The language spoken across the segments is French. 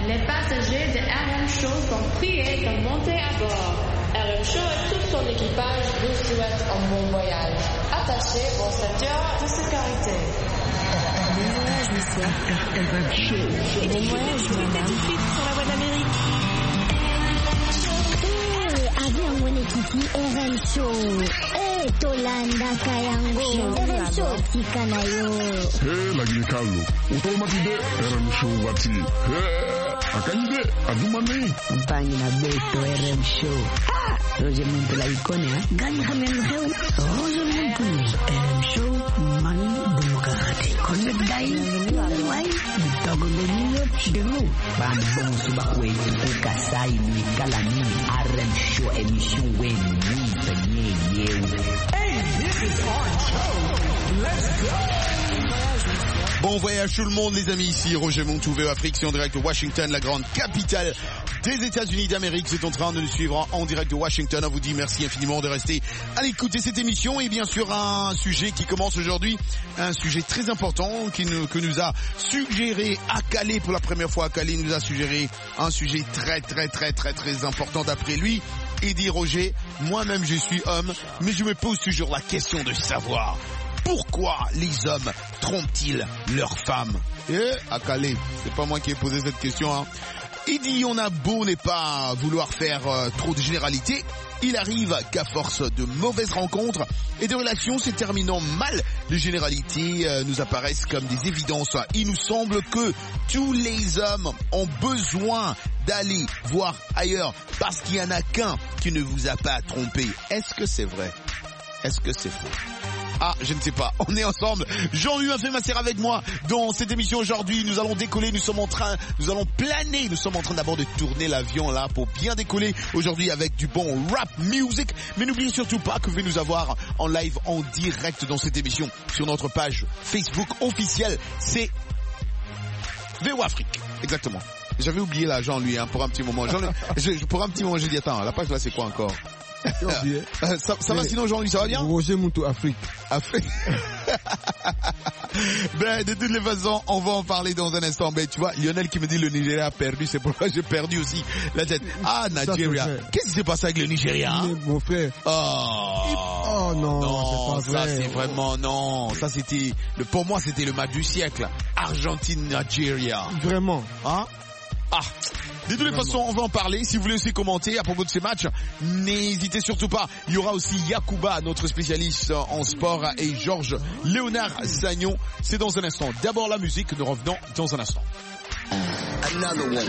Les passagers de RM Show sont priés de monter à bord. RM Show et tout son équipage vous souhaitent un bon voyage. Attachez vos ceintures de sécurité. Bon voyage, monsieur. RM Show. Bon voyage, madame. Tout de suite sur la voie d'Amérique. Avion Wenekiti RM Show. Tolanda Kayango. RM Show Tikanayo. Lagi Carlo. Automatide RM Show Wati. Akande Adumane. Compagna Beto RM Show. Roger Monte la icone, Gani Hamel Heu. Roger Monte RM Show. Mani Demokrati. Connect Dai. Wai. Togo Benio. Demo. Bambon Subakwe. Kasai ni Kalani. RM Show émission Wen. Bon voyage tout le monde les amis, ici Roger Montouvé Afrique, c'est en direct de Washington, la grande capitale des États-Unis d'Amérique. C'est en train de nous suivre en direct de Washington. On vous dit merci infiniment de rester à l'écoute de cette émission et bien sûr un sujet qui commence aujourd'hui, un sujet très important que nous a suggéré Akale pour la première fois. Akale nous a suggéré un sujet très important d'après lui. Et dit Roger, moi-même je suis homme, mais je me pose toujours la question de savoir pourquoi les hommes trompent-ils leurs femmes? Akale, c'est pas moi qui ai posé cette question, hein. Il dit, on a beau n'est pas vouloir faire trop de généralités, il arrive qu'à force de mauvaises rencontres et de relations se terminant mal, les généralités nous apparaissent comme des évidences. Il nous semble que tous les hommes ont besoin d'aller voir ailleurs parce qu'il n'y en a qu'un qui ne vous a pas trompé. Est-ce que c'est vrai? Est-ce que c'est faux? Ah, je ne sais pas. On est ensemble. Jean-Louis Masser avec moi dans cette émission aujourd'hui. Nous allons décoller, nous allons planer. Nous sommes en train d'abord de tourner l'avion là pour bien décoller aujourd'hui avec du bon rap music. Mais n'oubliez surtout pas que vous pouvez nous avoir en live, en direct dans cette émission sur notre page Facebook officielle. C'est VO Afrique. Exactement. J'avais oublié là, Jean-Louis, pour un petit moment. Pour un petit moment, j'ai dit, attends, la page là, c'est quoi encore? Ça va sinon Jean-Louis, ça va bien? Roger Moutou Afrique. Ben de toutes les façons, on va en parler dans un instant. Ben tu vois, Lionel qui me dit le Nigeria a perdu, c'est pourquoi j'ai perdu aussi la tête. Ah, Nigeria. Qu'est-ce qui s'est passé avec le Nigeria, hein? Mon frère. Oh non, c'est pas vrai. Ça c'est vraiment non. Ça c'était pour moi c'était le match du siècle. Argentine-Nigeria. Vraiment? Hein? Ah. De toutes les façons, on va en parler. Si vous voulez aussi commenter à propos de ces matchs, n'hésitez surtout pas. Il y aura aussi Yacouba, notre spécialiste en sport, et Georges Léonard Sagnon. C'est dans un instant. D'abord la musique, nous revenons dans un instant. Another one.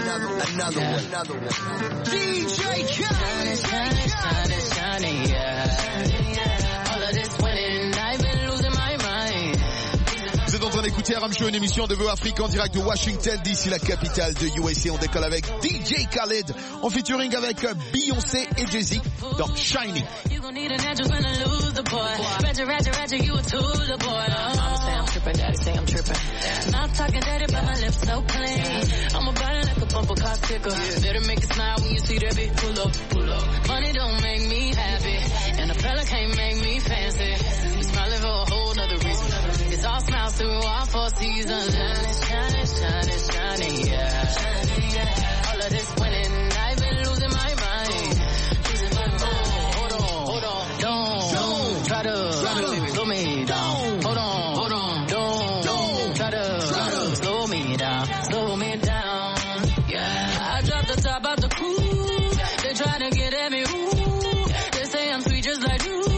DJ Khaled. Shining, yeah. All of this winning, I've been losing my mind. Vous êtes en train d'écouter RM Show, une émission de VO Afrique en direct de Washington, d'ici la capitale de USA. On décolle avec DJ Khaled, en featuring avec Beyoncé et Jay-Z dans Shining. You gon' need an angel when I lose the boy. Roger, you a tool, the boy. Mama say I'm trippin', daddy say I'm trippin'. Not talking dirty, but my lips so clean. I'm a burn like a bumper car sticker. Better make it smile when you see that big pull up. Money don't make me happy, and a fella can't make me fancy. We smiling for a whole nother reason. It's all smiles through all 4 seasons. Shining, yeah. All of this winning, I've been losing my mind. Hold on, don't try to slow me down. Hold on, don't try to slow me down. Yeah, I dropped the top out the coupe. They try to get at me, ooh. They say I'm sweet just like you.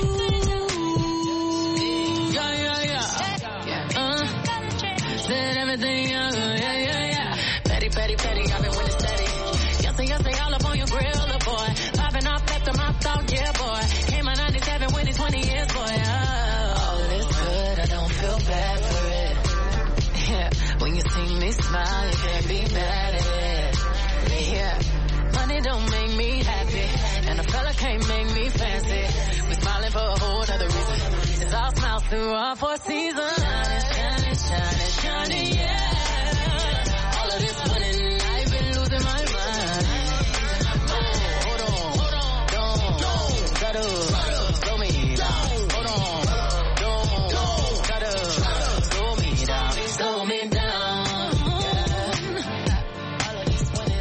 Said everything, yeah. Petty, I've been winning steady. Yes, all up on your grill, boy. Popping off after my thought, yeah, boy. Came out 97 when it's 20 years, boy. All of this good, I don't feel bad for it. Yeah, when you see me smile, you can't be mad at it. Yeah, money don't make me happy, and a fella can't make me fancy. We're smiling for a whole other reason. It's all smiles through all 4 seasons. Shining, yeah. All of this winning, I've been losing my mind. Hold on, don't try to slow me down. Hold on, don't try to slow me down. Yeah. All of this winning.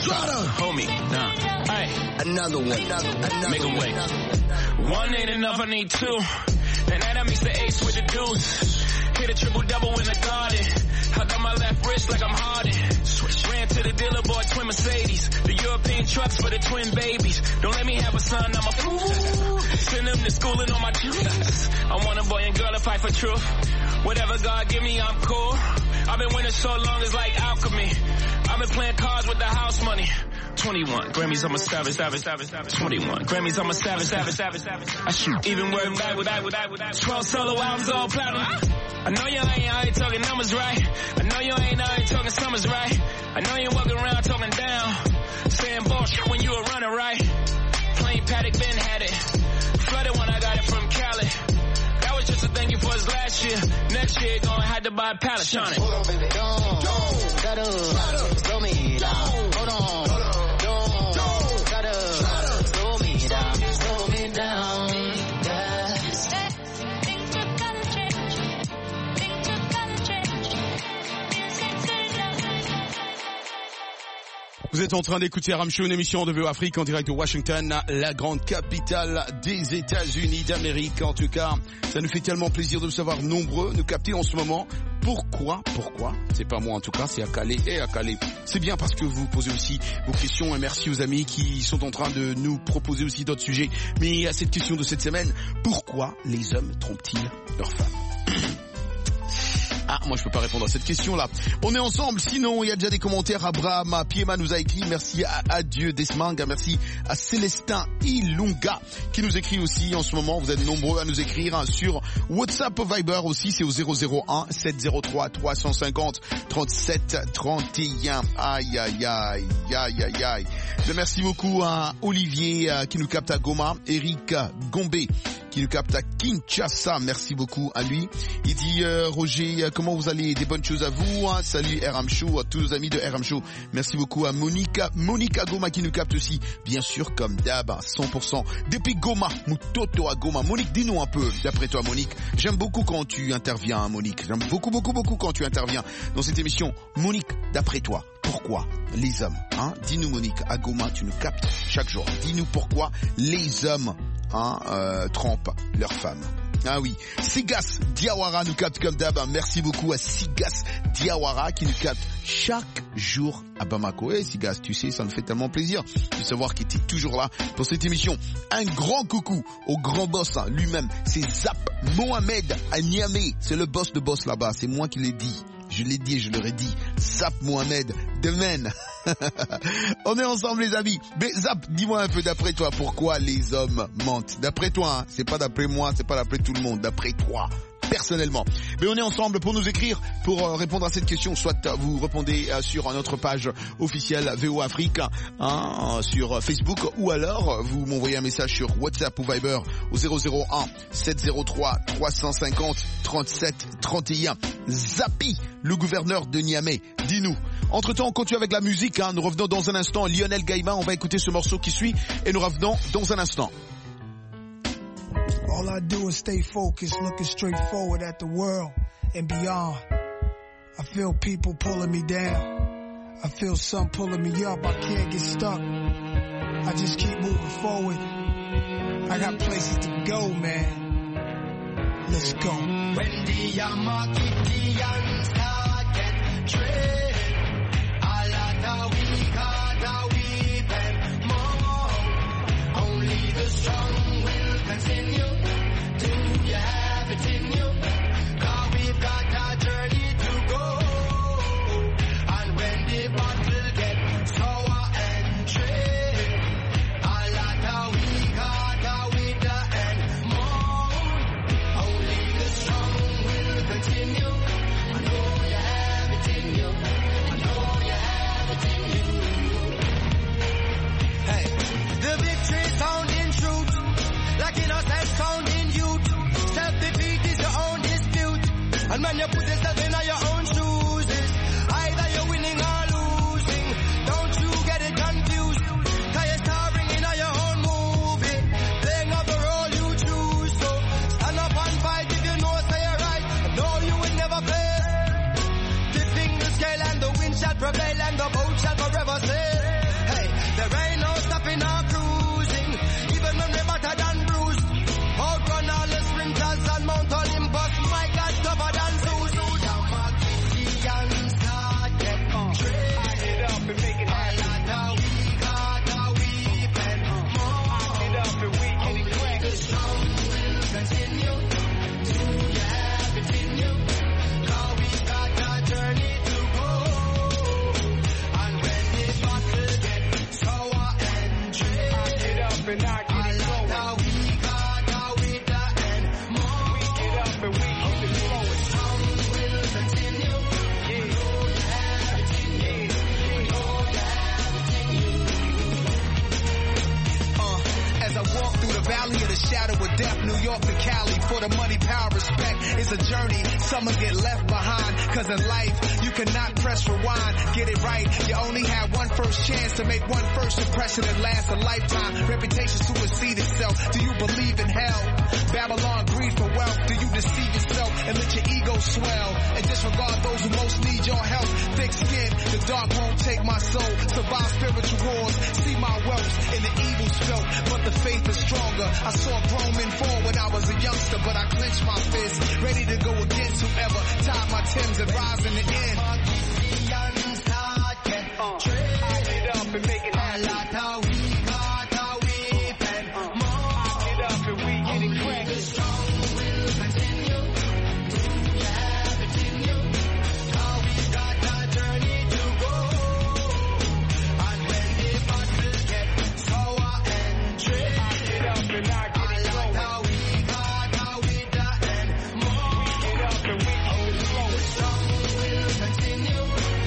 Hold me down. Hey, another one. Make a way. One ain't enough, I need two. And that makes the ace with the deuce. Hit a triple double in the garden. I got my left wrist like I'm Harden. Ran to the dealer, bought twin Mercedes. The European trucks for the twin babies. Don't let me have a son, I'm a fool. Send them to school and on my juice. I want a boy and girl to fight for truth. Whatever God give me, I'm cool. I've been winning so long, it's like alchemy. I've been playing cards with the house money. 21 Grammys, I'm a savage. 21 Grammys, I'm a savage. I shoot even word back with 12 solo albums, all platinum. I know you ain't out here talking numbers right. I know you ain't out here talking summers right. I know you ain't walking around talking down, saying bullshit when you were running right. Plain Paddock, Ben had it. Flooded when I got it from Cali. That was just a thank you for his last year. Next year, gonna have to buy a pallet, Shawnee. Hold on, baby, don't, slow me down. Hold on, slow me down. Vous êtes en train d'écouter RM Show, une émission de VO Afrique en direct de Washington, la grande capitale des États-Unis d'Amérique. En tout cas, ça nous fait tellement plaisir de vous savoir nombreux nous capter en ce moment. Pourquoi? C'est pas moi en tout cas, c'est Akale et Akale. C'est bien parce que vous posez aussi vos questions et merci aux amis qui sont en train de nous proposer aussi d'autres sujets. Mais à cette question de cette semaine, pourquoi les hommes trompent-ils leurs femmes? Ah, moi je peux pas répondre à cette question-là. On est ensemble, sinon il y a déjà des commentaires. Abraham Piema nous a écrit, merci à Dieu Desmanga, merci à Célestin Ilunga qui nous écrit aussi en ce moment. Vous êtes nombreux à nous écrire sur WhatsApp Viber aussi, c'est au 001 703 350 37 31. Aïe. Merci beaucoup à Olivier qui nous capte à Goma, Eric Gombe qui nous capte à Kinshasa, merci beaucoup à lui. Il dit Roger, comment vous allez? Des bonnes choses à vous, hein. Salut RM Show, à tous nos amis de RM Show. Merci beaucoup à Monica Goma qui nous capte aussi, bien sûr comme d'hab, 100%. Depuis Goma, Mutoto à Goma. Monique, dis-nous un peu, d'après toi Monique. J'aime beaucoup quand tu interviens, hein, Monique. J'aime beaucoup quand tu interviens dans cette émission. Monique, d'après toi, pourquoi les hommes, hein? Dis-nous Monique, à Goma, tu nous captes chaque jour. Dis-nous pourquoi les hommes trompent leurs femmes. Ah oui, Sigas Diawara nous capte comme d'hab. Merci beaucoup à Sigas Diawara qui nous capte chaque jour à Bamako. Et Sigas, tu sais, ça me fait tellement plaisir de savoir qu'il était toujours là pour cette émission. Un grand coucou au grand boss, hein, lui-même, c'est Zap Mohamed à Niamey. C'est le boss de boss là-bas, c'est moi qui l'ai dit. Je l'ai dit et je leur ai dit. Zap Mohamed, demain. On est ensemble les amis. Mais Zap, dis-moi un peu d'après toi, pourquoi les hommes mentent? D'après toi, hein, c'est pas d'après moi, c'est pas d'après tout le monde, d'après toi. Personnellement. Mais on est ensemble pour nous écrire, pour répondre à cette question. Soit vous répondez sur notre page officielle VO Afrique, hein, sur Facebook, ou alors vous m'envoyez un message sur WhatsApp ou Viber au 001 703 350 37 31. Zapi, le gouverneur de Niamey, dis-nous. Entre-temps, on continue avec la musique, hein. Nous revenons dans un instant. Lionel Gaïma, on va écouter ce morceau qui suit et nous revenons dans un instant. All I do is stay focused, looking straight forward at the world and beyond. I feel people pulling me down. I feel some pulling me up. I can't get stuck. I just keep moving forward. I got places to go, man. Let's go. When the Yamakitians get trained, all of we got a weeping more. Only the strong will continue. Do you have it in you? 'Cause we've got a journey to go. And when the battle gets sour and tricky, a lot of we got a winter and more. Only the strong will continue. I know you have it in you. I know you have it in you. Hey, the victory sound in truth, like innocent sound in youth. Self-defeat is your own dispute. And when you put yourself in your own shoes, it's either you're winning or losing. Don't you get it confused? 'Cause you're starring in your own movie, playing up the role you choose. So stand up and fight if you know say you're right. And know you will never play. Tipping the scale and the wind shall prevail and the boat shall forever sail. power, respect is a journey. Some get left behind, cause in life, you cannot press rewind. Get it right, you only have one first chance to make one first impression that lasts a lifetime. Reputation supersedes itself. Do you believe in hell? Babylon, greed for wealth. Do you deceive yourself and let your ego swell? And disregard those who most need your help. Thick skin, the dark won't take my soul. Survive spiritual wars, see my wealth in the evil's felt, but the faith is stronger. I saw grown men fall when I was a youngster, but I clenched my fist, ready to go against whoever tied my Timbs and rise in the end. Add it up and make it happen. Get up and we get it cracking. Strong will continue. How we got a journey to go. And when the battle get sour and tricky, I get up and I get it going. How we got with the end more. We get up and we get it going. Strong will continue.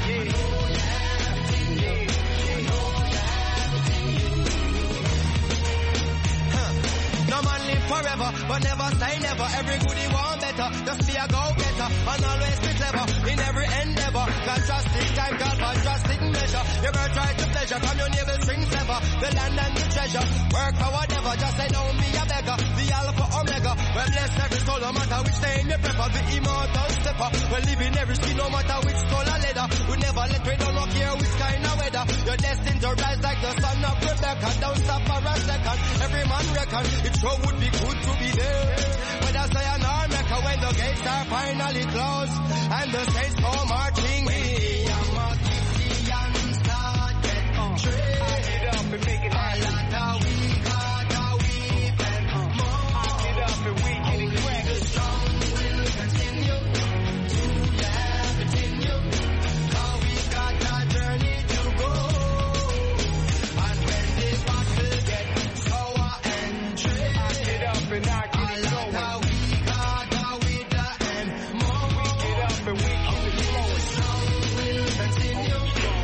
No man live forever, but never say never. Every goodie want better, just be a go-getter. And always be clever in every endeavor. Contrasting time, God, contrasting measure. Never try to pleasure from your navel string sever. The land and the treasure, work for whatever. Just say don't be a beggar, the alpha omega. Well, bless every soul, no matter which day in the prepper. The immortal stepper, well, live in every skin, no matter which skull or leather. We never let we don't care which kind of weather. You're destined to rise like the son of Rebecca. Don't stop for a second, every man reckon. It sure would be good to be there. Whether say an Mecca when the gates are finally closed and the saints go marching in. Gideon started trade. Add it up and make it happen. We got a weeping more. Get up and we get it cracking. The strong will continue to continue. How we got a journey to go. And when the battle gets sour and tricky, I get up and I get it going. how we got with the end more. We get up and we get it going. Strong will continue.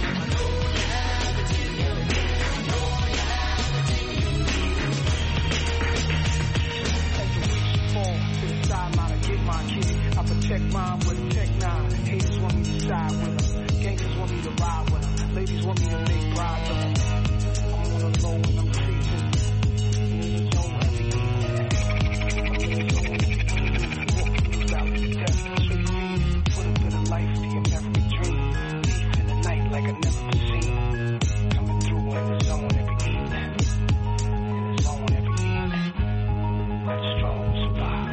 I protect mine with a Tech 9. Haters want me to side with them. Gangsters want me to ride with them. Ladies want me to make brides of them. I'm on the low and I'm creeping. In the zone every evening. I'm in the zone every evening. Without the death, straight reading. Put it to the life, the American dream. Deep in the night like I never seen. Coming through in the zone every evening. In the zone every evening. Let strong survive.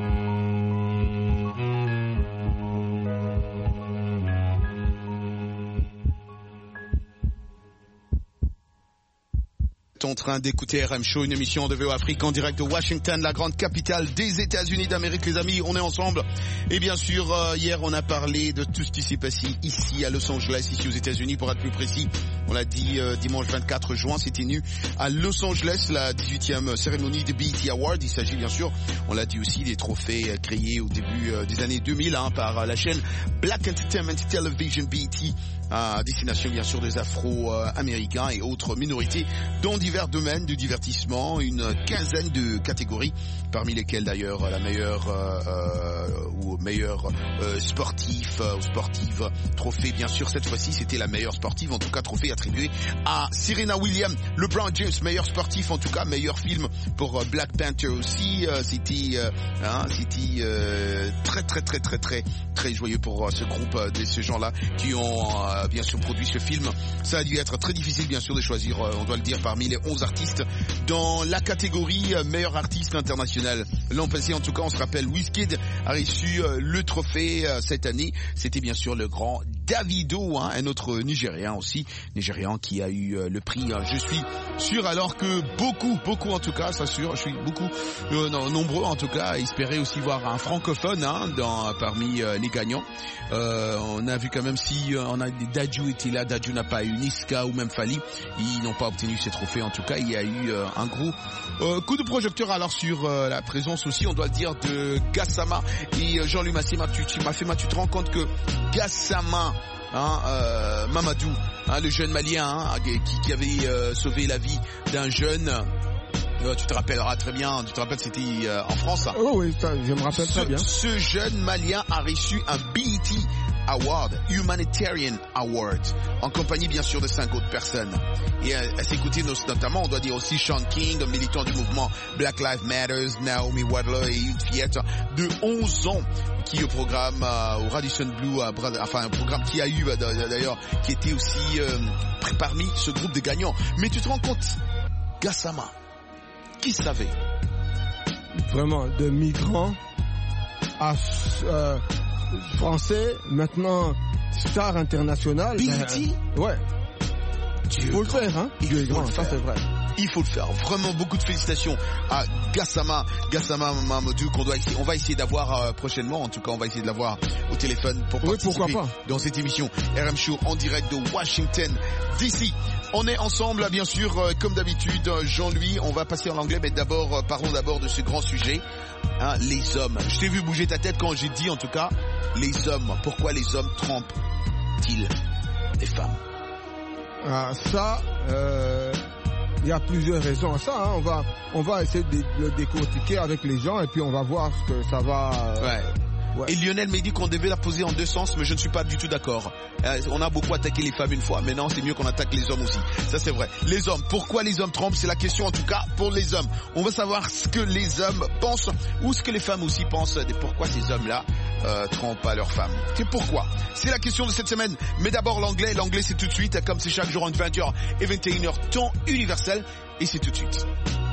En train d'écouter RM Show, une émission de VO Afrique en direct de Washington, la grande capitale des États-Unis d'Amérique. Les amis, on est ensemble. Et bien sûr, hier, on a parlé de tout ce qui s'est passé ici à Los Angeles, ici aux États-Unis, pour être plus précis. On l'a dit dimanche 24 juin, s'est tenue à Los Angeles la 18e cérémonie des BET Awards. Il s'agit bien sûr, on l'a dit aussi, des trophées créés au début des années 2000 par la chaîne Black Entertainment Television BET, à destination bien sûr des Afro-Américains et autres minorités dans divers domaines du divertissement, une quinzaine de catégories, parmi lesquelles d'ailleurs la meilleure ou meilleur sportif ou sportive. Trophée bien sûr cette fois-ci c'était la meilleure sportive, en tout cas trophée attribué à Serena Williams. LeBron James meilleur sportif, en tout cas meilleur film pour Black Panther aussi. C'était très joyeux pour ce groupe de ces gens-là qui ont bien sûr produit ce film. Ça a dû être très difficile bien sûr de choisir, on doit le dire, parmi les 11 artistes dans la catégorie meilleur artiste international. L'an passé en tout cas on se rappelle, Wizkid a reçu le trophée cette année. C'était bien sûr le grand Davido, un autre Nigérian aussi, Nigérian qui a eu le prix. Je suis sûr alors que beaucoup en tout cas, ça sûr, je suis beaucoup nombreux en tout cas à espérer aussi voir un francophone parmi les gagnants. On a vu quand même si on a Dadju était là, Dadju n'a pas eu, Niska ou même Fali, ils n'ont pas obtenu ces trophées. En tout cas il y a eu un gros coup de projecteur alors sur la présence aussi, on doit le dire, de Gassama et Jean-Louis Massima. Tu te rends compte que Gassama, Mamadou, le jeune malien qui avait sauvé la vie d'un jeune, Tu te rappelleras très bien, tu te rappelles, c'était en France. Oh oui, je me rappelle très bien. Ce jeune Malien a reçu un BET Award, Humanitarian Award, en compagnie bien sûr de 5 autres personnes. Et à ses côtés, notamment, on doit dire aussi Sean King, militant du mouvement Black Lives Matter, Naomi Wadler et une fillette de 11 ans qui au programme au Radisson Blu, enfin un programme qui a eu d'ailleurs, qui était aussi parmi ce groupe de gagnants. Mais tu te rends compte, Gassama, qui savait? Vraiment, de migrants à français, maintenant star international. BET? Ouais. Il faut le faire, hein. Dieu est grand, ça c'est vrai. Il faut le faire. Vraiment beaucoup de félicitations à Gassama Mamadou on va essayer d'avoir prochainement. En tout cas, on va essayer de l'avoir au téléphone pour participer dans cette émission RM Show en direct de Washington DC. On est ensemble, bien sûr, comme d'habitude. Jean-Louis, on va passer en anglais, mais parlons d'abord de ce grand sujet. Hein, les hommes. Je t'ai vu bouger ta tête quand j'ai dit, en tout cas, les hommes. Pourquoi les hommes trompent-ils les femmes? Il y a plusieurs raisons à ça. Hein. On va essayer de le décortiquer avec les gens et puis on va voir ce que ça va. Ouais. Et Lionel m'a dit qu'on devait la poser en deux sens, mais je ne suis pas du tout d'accord. On a beaucoup attaqué les femmes une fois, mais non, c'est mieux qu'on attaque les hommes aussi. Ça c'est vrai. Les hommes, pourquoi les hommes trompent? C'est la question en tout cas pour les hommes. On va savoir ce que les hommes pensent ou ce que les femmes aussi pensent de pourquoi ces hommes-là trompent pas leurs femmes. C'est pourquoi. C'est la question de cette semaine. Mais d'abord l'anglais. L'anglais c'est tout de suite, comme c'est chaque jour entre 20h et 21h, temps universel. Et c'est tout de suite.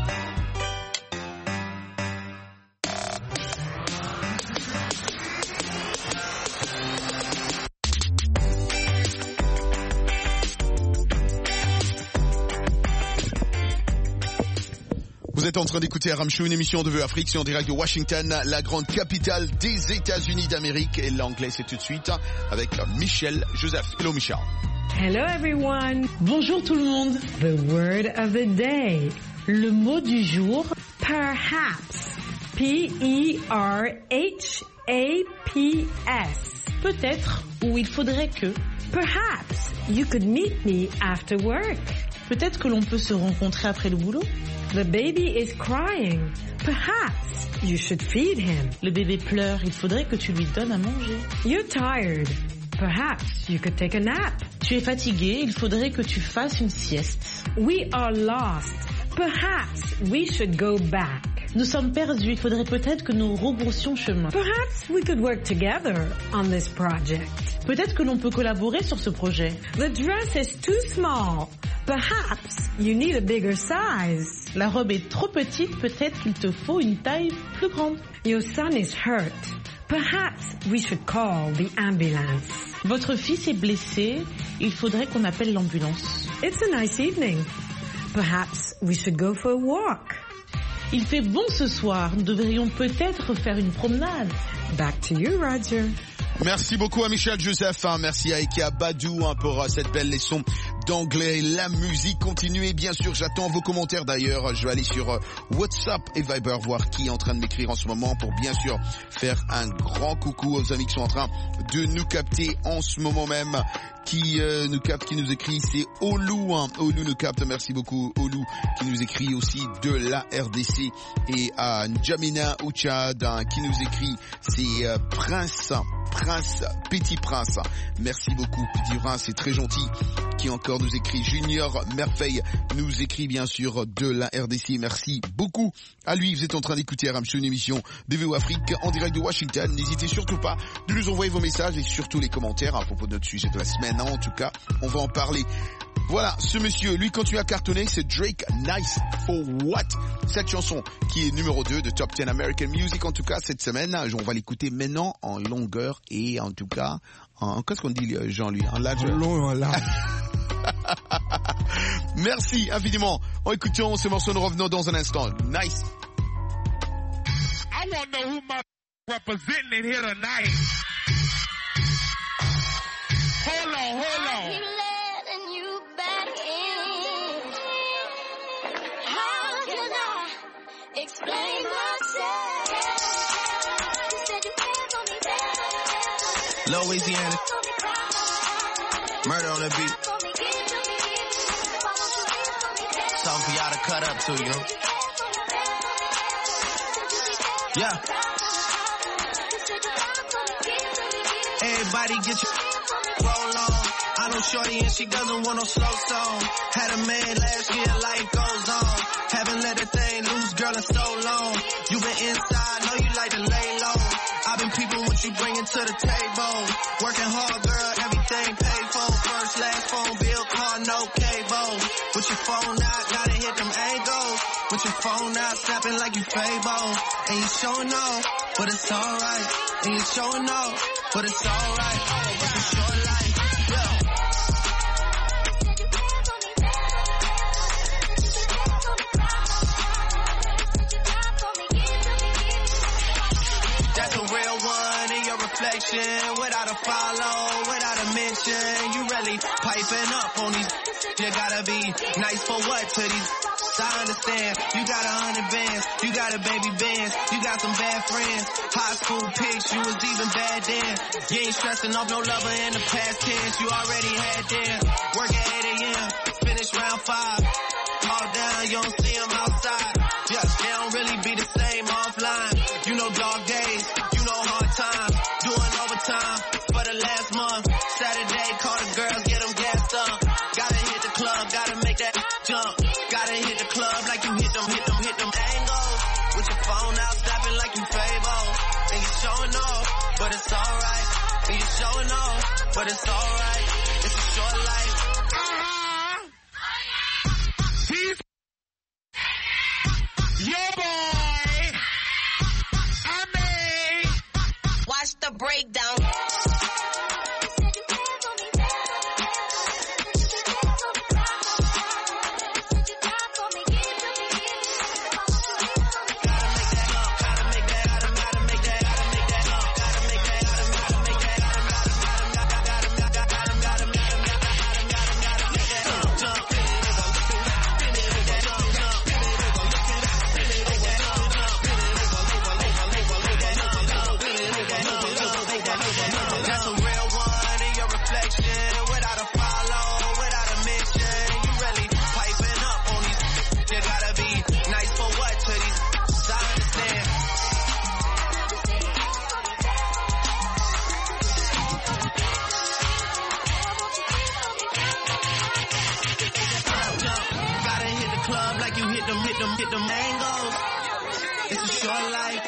Vous êtes en train d'écouter RM Show, une émission de Vœux Afrique, c'est en direct de Washington, la grande capitale des États-Unis d'Amérique. Et l'anglais, c'est tout de suite avec Michel Joseph. Hello Michel. Hello everyone. Bonjour tout le monde. The word of the day. Le mot du jour, perhaps. P-E-R-H-A-P-S. Peut-être, ou il faudrait que. Perhaps you could meet me after work. Peut-être que l'on peut se rencontrer après le boulot. The baby is crying. Perhaps you should feed him. Le bébé pleure, il faudrait que tu lui donnes à manger. You're tired. Perhaps you could take a nap. Tu es fatigué, il faudrait que tu fasses une sieste. We are lost. Perhaps we should go back. Nous sommes perdus, il faudrait peut-être que nous rebroussions chemin. Perhaps we could work together on this project. Peut-être que l'on peut collaborer sur ce projet. The dress is too small. Perhaps you need a bigger size. La robe est trop petite, peut-être qu'il te faut une taille plus grande. Your son is hurt. Perhaps we should call the ambulance. Votre fils est blessé, il faudrait qu'on appelle l'ambulance. It's a nice evening. Perhaps we should go for a walk. Il fait bon ce soir, nous devrions peut-être faire une promenade. Back to you, Roger. Merci beaucoup à Michel Joseph, merci à Eka Badou pour cette belle leçon d'anglais. La musique continue et bien sûr j'attends vos commentaires. D'ailleurs je vais aller sur WhatsApp et Viber voir qui est en train de m'écrire en ce moment pour bien sûr faire un grand coucou aux amis qui sont en train de nous capter en ce moment même. Qui nous capte, qui nous écrit, c'est Olou, Olou nous capte, merci beaucoup Olou, qui nous écrit aussi de la RDC, et à N'Djamena au Tchad, qui nous écrit, c'est Petit Prince, merci beaucoup Petit Prince, c'est très gentil, qui encore nous écrit, Junior Merveille nous écrit bien sûr de la RDC, merci beaucoup à lui. Vous êtes en train d'écouter RM Show, une émission de VO Afrique en direct de Washington. N'hésitez surtout pas de nous envoyer vos messages et surtout les commentaires à propos de notre sujet de la semaine. En tout cas, on va en parler. Voilà, ce monsieur, lui continue à cartonner, c'est Drake, Nice for What. Cette chanson qui est numéro 2 de Top 10 American Music, en tout cas, cette semaine. On va l'écouter maintenant en longueur et en tout cas, qu'est-ce qu'on dit, Jean-Louis? En large. En long, en large. Merci infiniment. En écoutant ce morceau, nous revenons dans un instant. Nice. I want to know who my representing here tonight. Hold on. How can I explain myself? You said you cared for me better. Louisiana. Murder on the beat. Something for y'all to cut up to, you know. Yeah. Everybody get your roll on. I know shorty and she doesn't want no slow song. Had a man last year, life goes on. Haven't let a thing loose, girl, in so long. You been inside, know you like to lay low. I've been peeping what you bringing to the table. Working hard, girl, everything paid for. First, last phone bill, car, no cable. With your phone out, gotta hit them angles. With your phone out, snapping like you Fable. And you showing off, but it's alright. And you showing off, but it's alright. It's a short life, yeah. That's a real one in your reflection. Without a follow, without a mention. You really piping up on these. You gotta be nice for what to these. I understand. You got 100 bands. You got a baby band. You got some bad friends. High school pics. You was even bad then. You ain't stressing off no lover in the past tense. You already had them. Work at 8 a.m. Finish round 5. All down. You don't see them outside. Yeah, they don't really be the same offline. You know dog days. You know hard times. Doing overtime for the last month. Saturday, call the girls, get them gassed up. Gotta hit the club, gotta make that jump. Gotta hit the club like you hit them angles. With your phone out, snapping like you Fable. And you showing off, but it's alright. And you showing off, but it's alright. It's a short life. He's your boy. I mean, watch the breakdown. Hit them angles. It's a short life.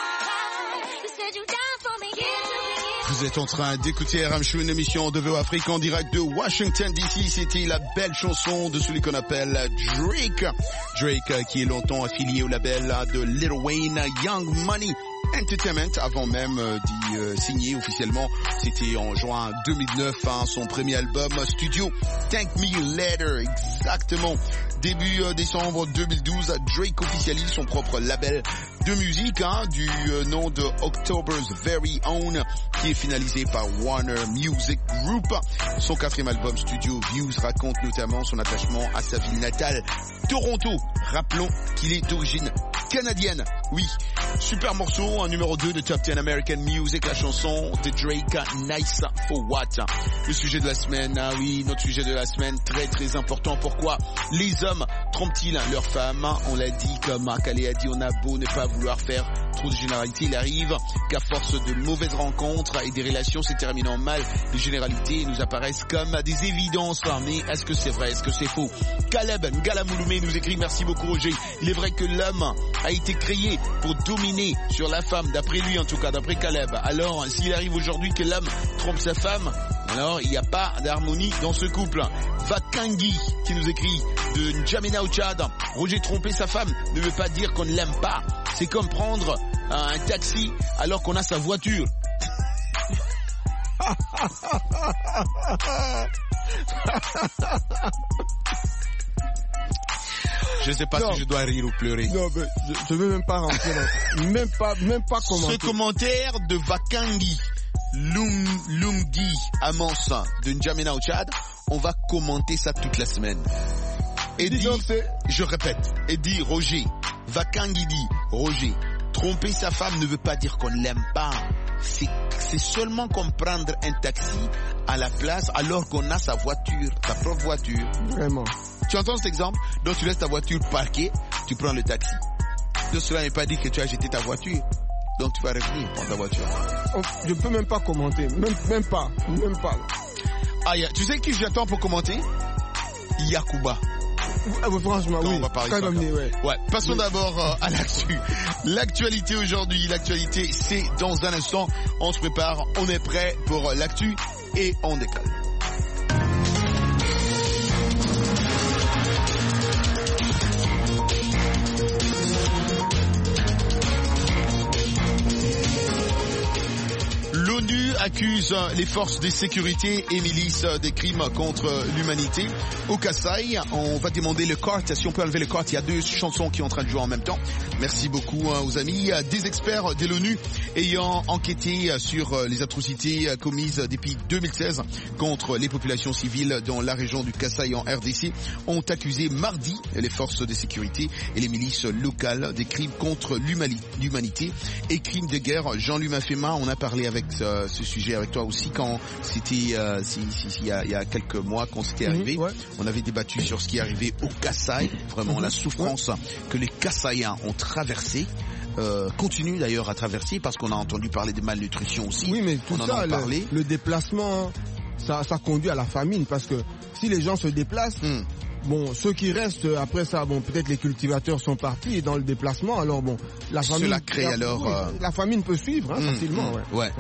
Vous êtes en train d'écouter RM Show, une émission de VO Afrique en direct de Washington DC. C'était la belle chanson de celui qu'on appelle Drake. Drake qui est longtemps affilié au label de Lil Wayne, Young Money Entertainment, avant même d'y signer officiellement. C'était en juin 2009, son premier album studio, Thank Me Later, exactement. Début décembre 2012, Drake officialise son propre label de musique du nom de October's Very Own, qui est finalisé par Warner Music Group. Son 4e album studio, Views, raconte notamment son attachement à sa ville natale, Toronto. Rappelons qu'il est d'origine canadienne. Oui, super morceau, un numéro 2 de Top 10 American Music, la chanson de Drake, Nice for What. Le sujet de la semaine, oui, notre sujet de la semaine, très très important. Pourquoi les hommes trompent-ils leurs femmes? On l'a dit, comme Khalé a dit, on a beau ne pas vouloir faire trop de généralités, il arrive qu'à force de mauvaises rencontres et des relations se terminant mal, les généralités nous apparaissent comme des évidences. Mais est-ce que c'est vrai? Est-ce que c'est faux? Caleb Ngalamouloumé nous écrit, merci beaucoup Roger. Il est vrai que l'homme a été créé pour dominer sur la femme, d'après lui en tout cas, d'après Caleb. Alors, s'il arrive aujourd'hui que l'homme trompe sa femme, alors il n'y a pas d'harmonie dans ce couple. Vakangi qui nous écrit de N'Djamena au Tchad, Roger, tromper sa femme ne veut pas dire qu'on ne l'aime pas. C'est comme prendre un taxi alors qu'on a sa voiture. Je sais pas si je dois rire ou pleurer. Non, mais je veux même pas rentrer dans... même pas commenter. Ce commentaire de Vakangi Lumgi Amos de N'Djamena au Tchad, on va commenter ça toute la semaine. Et dit, je répète, et dit Roger, Vakangi dit, Roger, tromper sa femme ne veut pas dire qu'on ne l'aime pas. C'est seulement comme prendre un taxi à la place alors qu'on a sa voiture, sa propre voiture. Vraiment. Tu entends cet exemple? Donc tu laisses ta voiture parquée, tu prends le taxi. Donc cela n'est pas dit que tu as jeté ta voiture. Donc tu vas revenir prendre ta voiture. Je peux même pas commenter. Même pas. Ah, tu sais qui j'attends pour commenter? Yakuba. Franchement, oui. On va parler ça. Ouais. Passons d'abord à l'actu. L'actualité aujourd'hui, c'est dans un instant. On se prépare, on est prêt pour l'actu et on décale. L'ONU accuse les forces de sécurité et milices des crimes contre l'humanité. Au Kasaï, on va demander le cart. Si on peut enlever le cart, il y a 2 chansons qui sont en train de jouer en même temps. Merci beaucoup aux amis. Des experts de l'ONU ayant enquêté sur les atrocités commises depuis 2016 contre les populations civiles dans la région du Kasaï en RDC ont accusé mardi les forces de sécurité et les milices locales des crimes contre l'humanité et crimes de guerre. Jean-Louis Mafema, on a parlé avec ce sujet avec toi aussi quand c'était il y a quelques mois quand c'était arrivé. Ouais. On avait débattu sur ce qui est arrivé au Kasaï, vraiment la souffrance que les Kasaïens ont traversée. Continue d'ailleurs à traverser parce qu'on a entendu parler de malnutrition aussi. Oui, mais tout ça, le déplacement, ça conduit à la famine parce que si les gens se déplacent, bon, ceux qui restent après ça, bon, peut-être les cultivateurs sont partis et dans le déplacement, alors bon, la famine. Cela crée la famine peut suivre facilement. Ouais.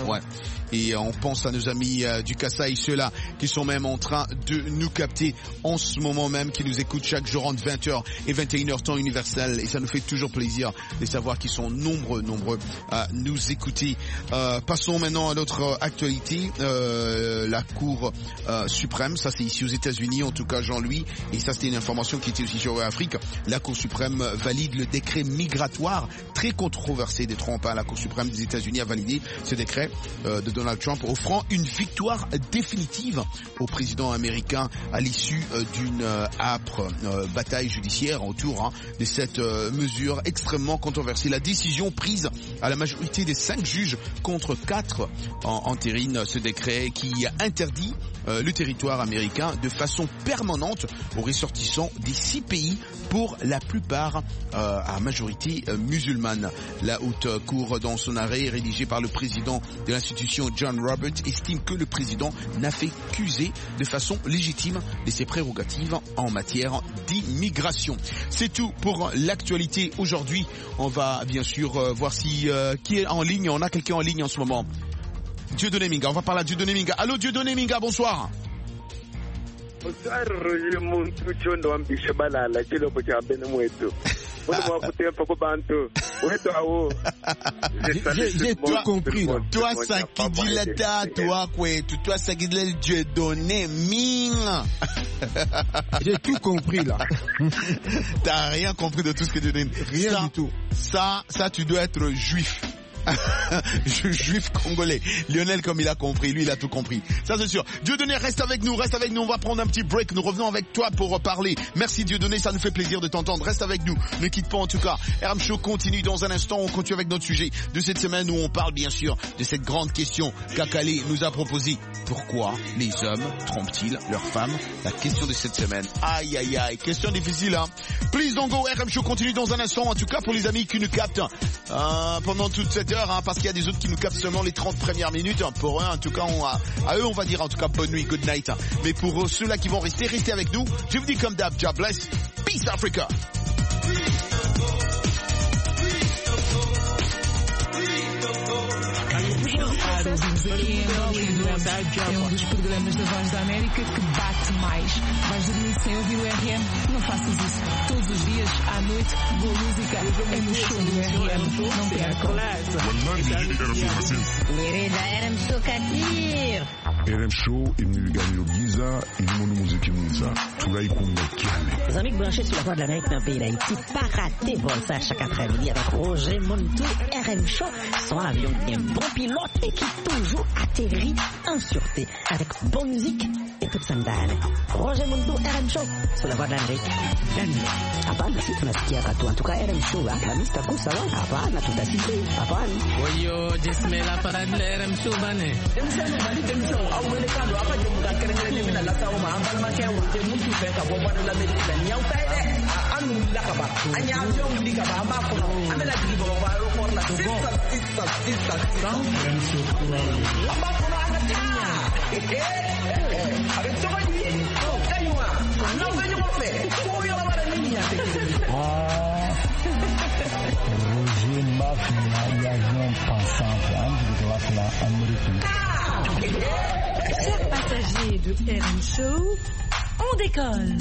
Et on pense à nos amis du Kasaï, ceux-là qui sont même en train de nous capter en ce moment même, qui nous écoutent chaque jour entre 20h et 21h temps universel. Et ça nous fait toujours plaisir de savoir qu'ils sont nombreux à nous écouter. Passons maintenant à notre actualité. La Cour suprême, ça c'est ici aux États-Unis, en tout cas Jean-Louis, et ça c'était une information qui était aussi sur Afrique. La Cour suprême valide le décret migratoire très controversé des Trump. La Cour suprême des États-Unis a validé ce décret de Donald Trump, offrant une victoire définitive au président américain à l'issue d'une âpre bataille judiciaire autour de cette mesure extrêmement controversée. La décision prise à la majorité des 5 juges contre 4 entérine ce décret qui interdit le territoire américain de façon permanente aux ressortissants des 6 pays, pour la plupart à majorité musulmane. La haute cour, dans son arrêt rédigé par le président de l'institution John Roberts, estime que le président n'a fait qu'user de façon légitime de ses prérogatives en matière d'immigration. C'est tout pour l'actualité aujourd'hui. On va bien sûr voir si qui est en ligne. On a quelqu'un en ligne en ce moment. Dieudonné Minga, on va parler à Dieudonné Minga. Allô Dieudonné Minga, bonsoir. Bonsoir Roger Muntu Chondo ambisha balala kilo pocha bene mwetu. J'ai tout compris là. Toi ça qui dit l'état, toi ça qui dit Dieudonné Minga. J'ai tout compris là. T'as rien compris de tout ce que tu dis. Rien du tout. Ça tu dois être juif. Juif congolais. Lionel, comme il a compris, lui il a tout compris. Ça c'est sûr. Dieudonné, reste avec nous, on va prendre un petit break. Nous revenons avec toi pour parler. Merci Dieudonné, ça nous fait plaisir de t'entendre. Reste avec nous, ne quitte pas en tout cas. RM Show continue dans un instant. On continue avec notre sujet de cette semaine où on parle bien sûr de cette grande question qu'Akale nous a proposée. Pourquoi les hommes trompent-ils leurs femmes? La question de cette semaine. Aïe aïe aïe, question difficile hein. Please don't go. RM Show continue dans un instant. En tout cas pour les amis qui nous captent pendant toute cette heure hein, parce qu'il y a des autres qui nous captent seulement les 30 premières minutes. Hein. Pour eux en tout cas à eux on va dire en tout cas bonne nuit, good night hein. Mais pour ceux-là qui vont rester avec nous. Je vous dis comme d'hab, God bless. Peace Africa. É um dos programas da Voz da América que bate mais. Vais dormir sem ouvir o RM? Não faças isso. Todos os dias, à noite, boa música é no show do RM. Não percam. Mirida RM Show Katir. RM Show imnigani Giza ilimono muziki mwiza turaikunda cyane. Les amis branchés sur la Voix de l'Amérique dans le pays d'Haïti, pas rater vol ça chaque après-midi avec Roger Montou. RM Show, son avion qui est un bon pilote et qui toujours atterrit en sûreté avec bonne musique et toute sandale. Roger Montou, RM Show sur la Voix de l'Amérique. Hapana, si tunasikia katu. En tout cas, RM Show, Alhamisi takusa wa? Hapana, tutasikia. Hapana. Oyo, jismela para RM Show bane. Apa jemu ka kere kere ni na la sa o ma ambal ma ke o je mutu fe ka bo ba la me ni au ta Roger Mafia, viajant pensante, Chers passagers de RM Show, on décolle.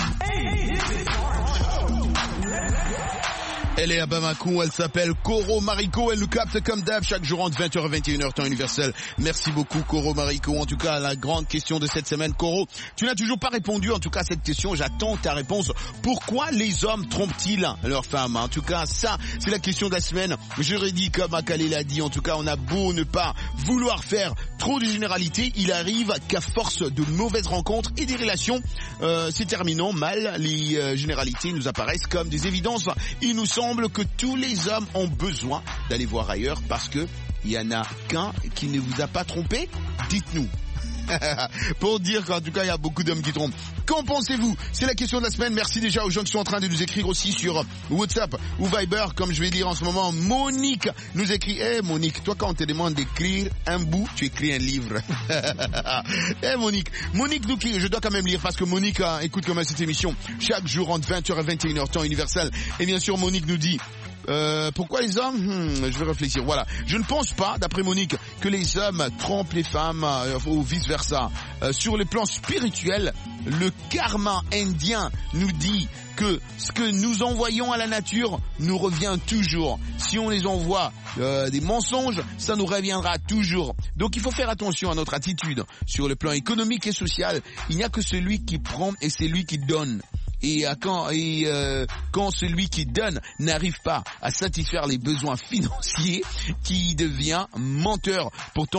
Elle est à Bamako, elle s'appelle Coro Mariko, elle nous capte comme d'hab chaque jour entre 20h et 21h temps universel. Merci beaucoup Coro Mariko. En tout cas, la grande question de cette semaine, Coro, tu n'as toujours pas répondu en tout cas à cette question, j'attends ta réponse. Pourquoi les hommes trompent-ils leurs femmes? En tout cas, ça, c'est la question de la semaine. J'aurais dit, comme Akale l'a dit, en tout cas, on a beau ne pas vouloir faire trop de généralités, il arrive qu'à force de mauvaises rencontres et des relations, c'est terminant mal, les généralités nous apparaissent comme des évidences. Il nous semble que tous les hommes ont besoin d'aller voir ailleurs parce que il y en a qu'un qui ne vous a pas trompé. Dites-nous. Pour dire qu'en tout cas il y a beaucoup d'hommes qui trompent. Qu'en pensez-vous? C'est la question de la semaine. Merci déjà aux gens qui sont en train de nous écrire aussi sur WhatsApp ou Viber, comme je vais lire en ce moment. Monique nous écrit: Monique, toi quand on te demande d'écrire un bout, tu écris un livre. Monique nous écrit, je dois quand même lire parce que Monique écoute quand même cette émission chaque jour entre 20h et 21h temps universel. Et bien sûr Monique nous dit: pourquoi les hommes? Je vais réfléchir. Voilà. Je ne pense pas, d'après Monique, que les hommes trompent les femmes ou vice-versa. Sur le plan spirituel, le karma indien nous dit que ce que nous envoyons à la nature nous revient toujours. Si on les envoie des mensonges, ça nous reviendra toujours. Donc il faut faire attention à notre attitude. Sur le plan économique et social, il n'y a que celui qui prend et c'est lui qui donne. Et quand celui qui donne n'arrive pas à satisfaire les besoins financiers, qui devient menteur.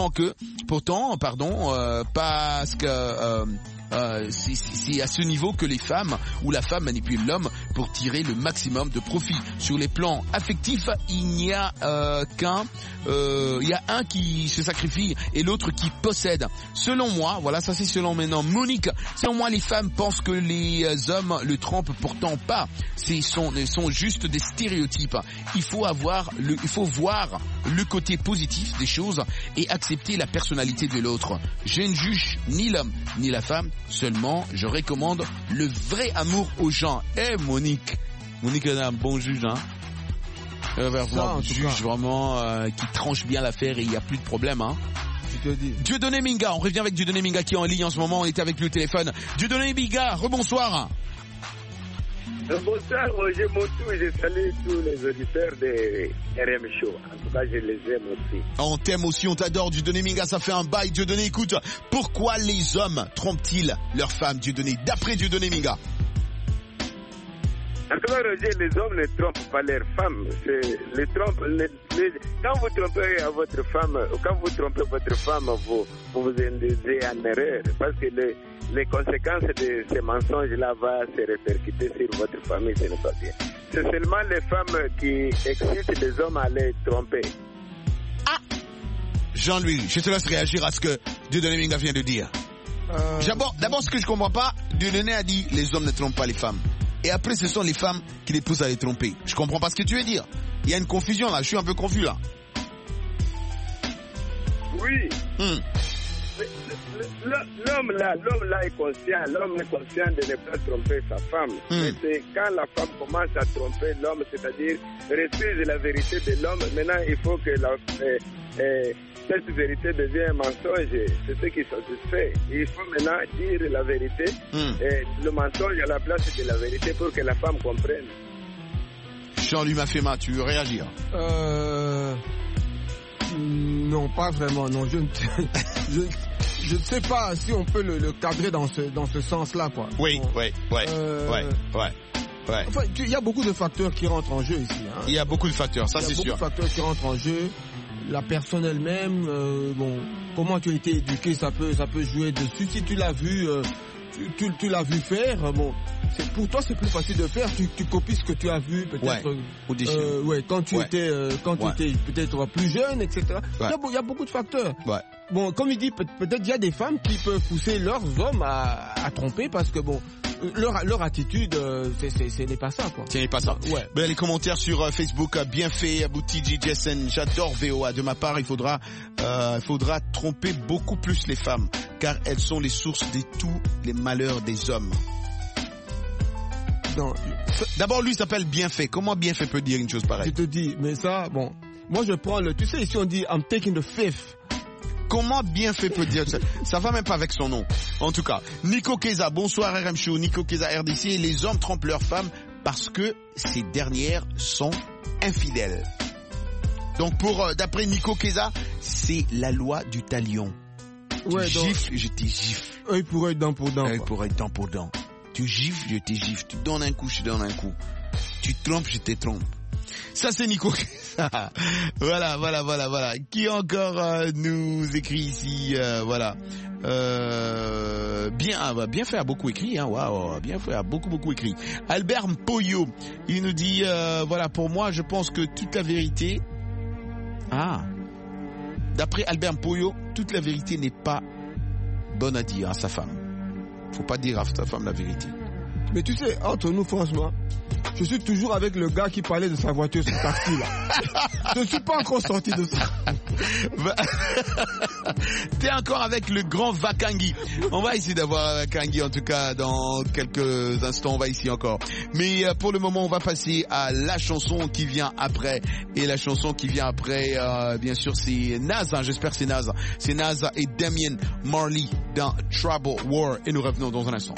Parce que c'est à ce niveau que les femmes ou la femme manipule l'homme pour tirer le maximum de profit. Sur les plans affectifs, il n'y a il y a un qui se sacrifie et l'autre qui possède. Selon moi, voilà, ça c'est selon maintenant Monique, selon moi les femmes pensent que les hommes le trompent, pourtant pas. Ce sont juste des stéréotypes. Il faut voir le côté positif des choses et accepter la personnalité de l'autre. Je ne juge ni l'homme ni la femme, seulement je recommande le vrai amour aux gens. Monique elle a un bon juge, hein. Juge vraiment qui tranche bien l'affaire et il n'y a plus de problème, hein. Dieudonné Minga, on revient avec Dieudonné Minga qui est en ligne en ce moment, on est avec lui au téléphone. Dieudonné Minga, rebonsoir. Bonsoir, Roger Montou, je salue tous les auditeurs de RM Show. En tout cas, je les aime aussi. On t'aime aussi, on t'adore, Dieudonné Minga, ça fait un bail. Dieudonné, écoute, pourquoi les hommes trompent-ils leurs femmes, Dieudonné, d'après Dieudonné Minga? En tout cas, Roger, les hommes ne trompent pas leurs femmes. Quand vous trompez votre femme, vous vous induisez en erreur. Parce que les conséquences de ces mensonges-là vont se répercuter sur votre famille, ce n'est pas bien. C'est seulement les femmes qui excitent les hommes à les tromper. Jean-Louis, je te laisse réagir à ce que Dieudonné Minga vient de dire. D'abord, ce que je comprends pas, Dieudonné a dit les hommes ne trompent pas les femmes. Et après, ce sont les femmes qui les poussent à les tromper. Je comprends pas ce que tu veux dire. Il y a une confusion là, je suis un peu confus là. Oui. L'homme là est conscient. L'homme est conscient de ne pas tromper sa femme. Mais c'est quand la femme commence à tromper l'homme, c'est-à-dire refuse la vérité de l'homme. Maintenant, il faut que cette vérité devienne un mensonge. C'est ce qui satisfait. Il faut maintenant dire la vérité, et le mensonge à la place de la vérité pour que la femme comprenne. Jean-Louis Mafema, tu veux réagir? Non, pas vraiment. Non, je ne sais pas si on peut le cadrer dans ce sens-là, quoi. Oui. Enfin, il y a beaucoup de facteurs qui rentrent en jeu ici. Hein. Il y a beaucoup de facteurs, ça c'est sûr. Il y a beaucoup de facteurs qui rentrent en jeu. La personne elle-même, comment tu as été éduqué, ça peut jouer dessus. Si tu l'as vu tu l'as vu faire, bon, pour toi c'est plus facile de faire, tu copies ce que tu as vu peut-être quand tu étais peut-être plus jeune, etc. Il y a beaucoup de facteurs. Bon, comme il dit, peut-être il y a des femmes qui peuvent pousser leurs hommes à tromper parce que bon, leur attitude, ce n'est pas ça, quoi. Ce n'est pas ça. Ouais. Ben, les commentaires sur Facebook, bien fait, Aboutiji Jessen, j'adore VOA. De ma part, il faudra tromper beaucoup plus les femmes, car elles sont les sources de tous les malheurs des hommes. Non. D'abord, lui s'appelle Bienfait. Comment Bienfait peut dire une chose pareille? Je te dis, mais ça, bon, moi je prends tu sais, ici on dit I'm taking the fifth. Comment Bienfait peut dire ça va même pas avec son nom. En tout cas, Nico Keza, bonsoir RM Show, Nico Keza RDC, les hommes trompent leurs femmes parce que ces dernières sont infidèles. Donc d'après Nico Keza, c'est la loi du talion. Ouais, tu gifles, je te gifle. Œil pour œil, dent pour dent. Œil pour œil, dent pour dent. Tu gifles, je te gifle. Tu donnes un coup, je te donne un coup. Tu trompes, je te trompe. Ça c'est Nico. Voilà. Qui encore nous écrit ici, voilà. Bien fait, a beaucoup écrit, hein. Waouh, bien fait, a beaucoup écrit. Albert Mpoyo, il nous dit, voilà, pour moi, je pense que toute la vérité. D'après Albert Mpoyo, toute la vérité n'est pas bonne à dire à sa femme. Faut pas dire à sa femme la vérité. Mais tu sais, entre nous, franchement, je suis toujours avec le gars qui parlait de sa voiture sur le taxi, là. Je suis pas encore sorti de ça. T'es encore avec le grand Vakangi. On va essayer d'avoir Vakangi, en tout cas, dans quelques instants, on va ici encore. Mais pour le moment, on va passer à la chanson qui vient après. Et la chanson qui vient après, bien sûr, c'est Naz, hein, j'espère que c'est Naz. C'est Naz et Damian Marley dans Trouble War. Et nous revenons dans un instant.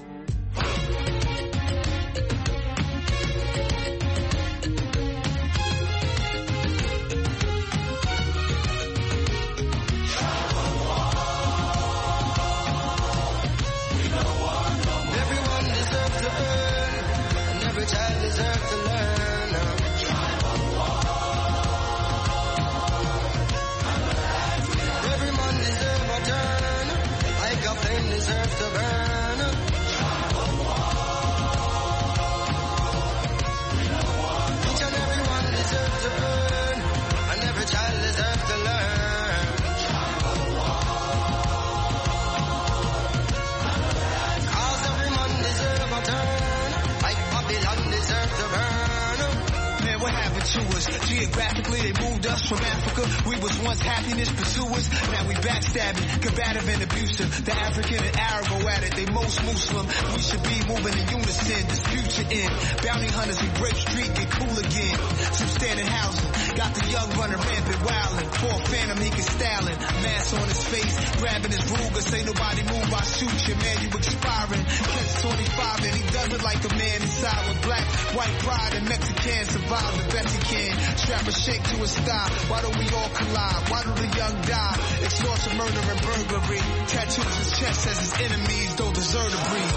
Geographically, they moved us from Africa. We was once happiness pursuers. Now we backstabbing, combative and abusive. The African and Arab go at it. They most Muslim. We should be moving in unison. This future in. Bounty hunters, we break street, get cool again. Substandard housing. Got the young runner rampant wildin'. For a phantom, he can stylin'. Mask on his face, grabbing his Ruger. Say nobody move, I shoot you, man, you expiring. Catch 25 and he does it like a man inside with black, white pride and Mexican survive the best he can. Strap a shake to his thigh. Why don't we all collide? Why do the young die? Extortion, murder, and burglary. Tattoos his chest says his enemies don't deserve to breathe.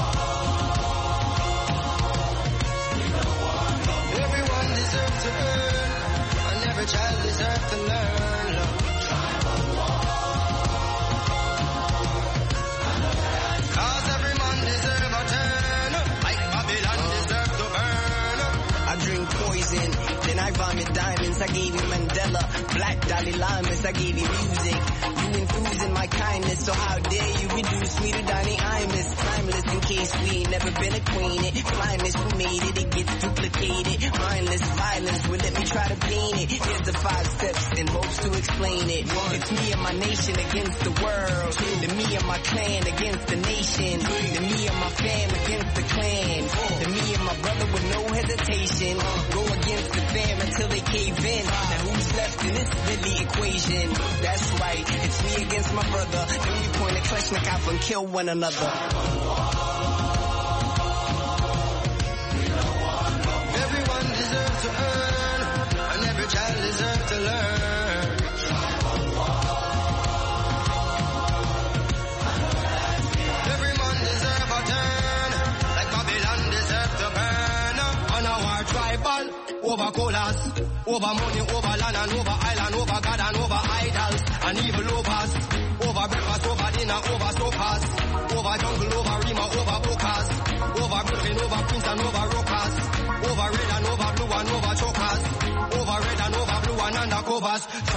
Everyone deserves to earn, and every child deserves to learn. Cause every man deserves a turn, like Babylon deserves to burn. I drink poison, then I vomit diamonds. I gave you Mandela, Black Dalai Lamas. I gave you music. You infusing my kindness, so how dare you reduce me to Donnie Imus? Timeless in case we ain't never been acquainted. Blindness, who made it? It gets duplicated. Mindless violence, will let me try to paint it. Here's the 5 steps and hopes to explain it. It's me and my nation against the world. The me and my clan against the nation. The me and my fam against the clan. The me and my brother with no hesitation. Go against the fam until they cave in. Now who's left in this deadly equation? That's right, it's me against my brother. Then we point a Kalashnikov and kill one another. Everyone deserves to earn, and every child deserves to learn. Every man deserves a turn, like Babylon deserves to burn. On our tribal, over colas, over money, over land and over island, over God and over idols, and evil over us, over breakfast, over dinner, over sofas, over jungle, over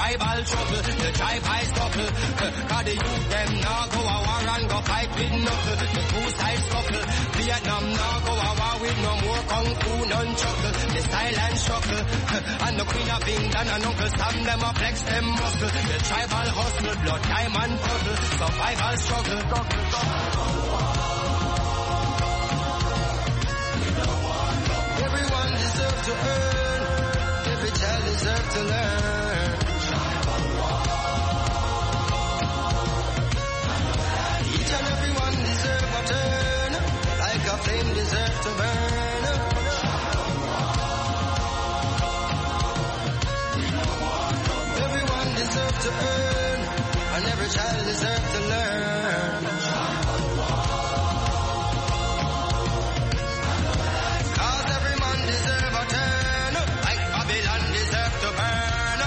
tribal trouble, the tribe high couple. Cause the youth them now go a war and go fight with knuckle. The two sides couple. Vietnam now go a war with no more kung fu, none chuckle. The style and shuckle. And the Queen of England and Uncle Sam them a flex them muscle. The tribal hustle, blood, time and puzzle. Survival struggle. Everyone deserves to earn. Every child deserves to learn. Each and every one deserves a turn. Like a flame deserves to burn. Everyone deserves to earn. And every child deserves to learn. Cause every man deserves a turn. Like Babylon deserves to burn.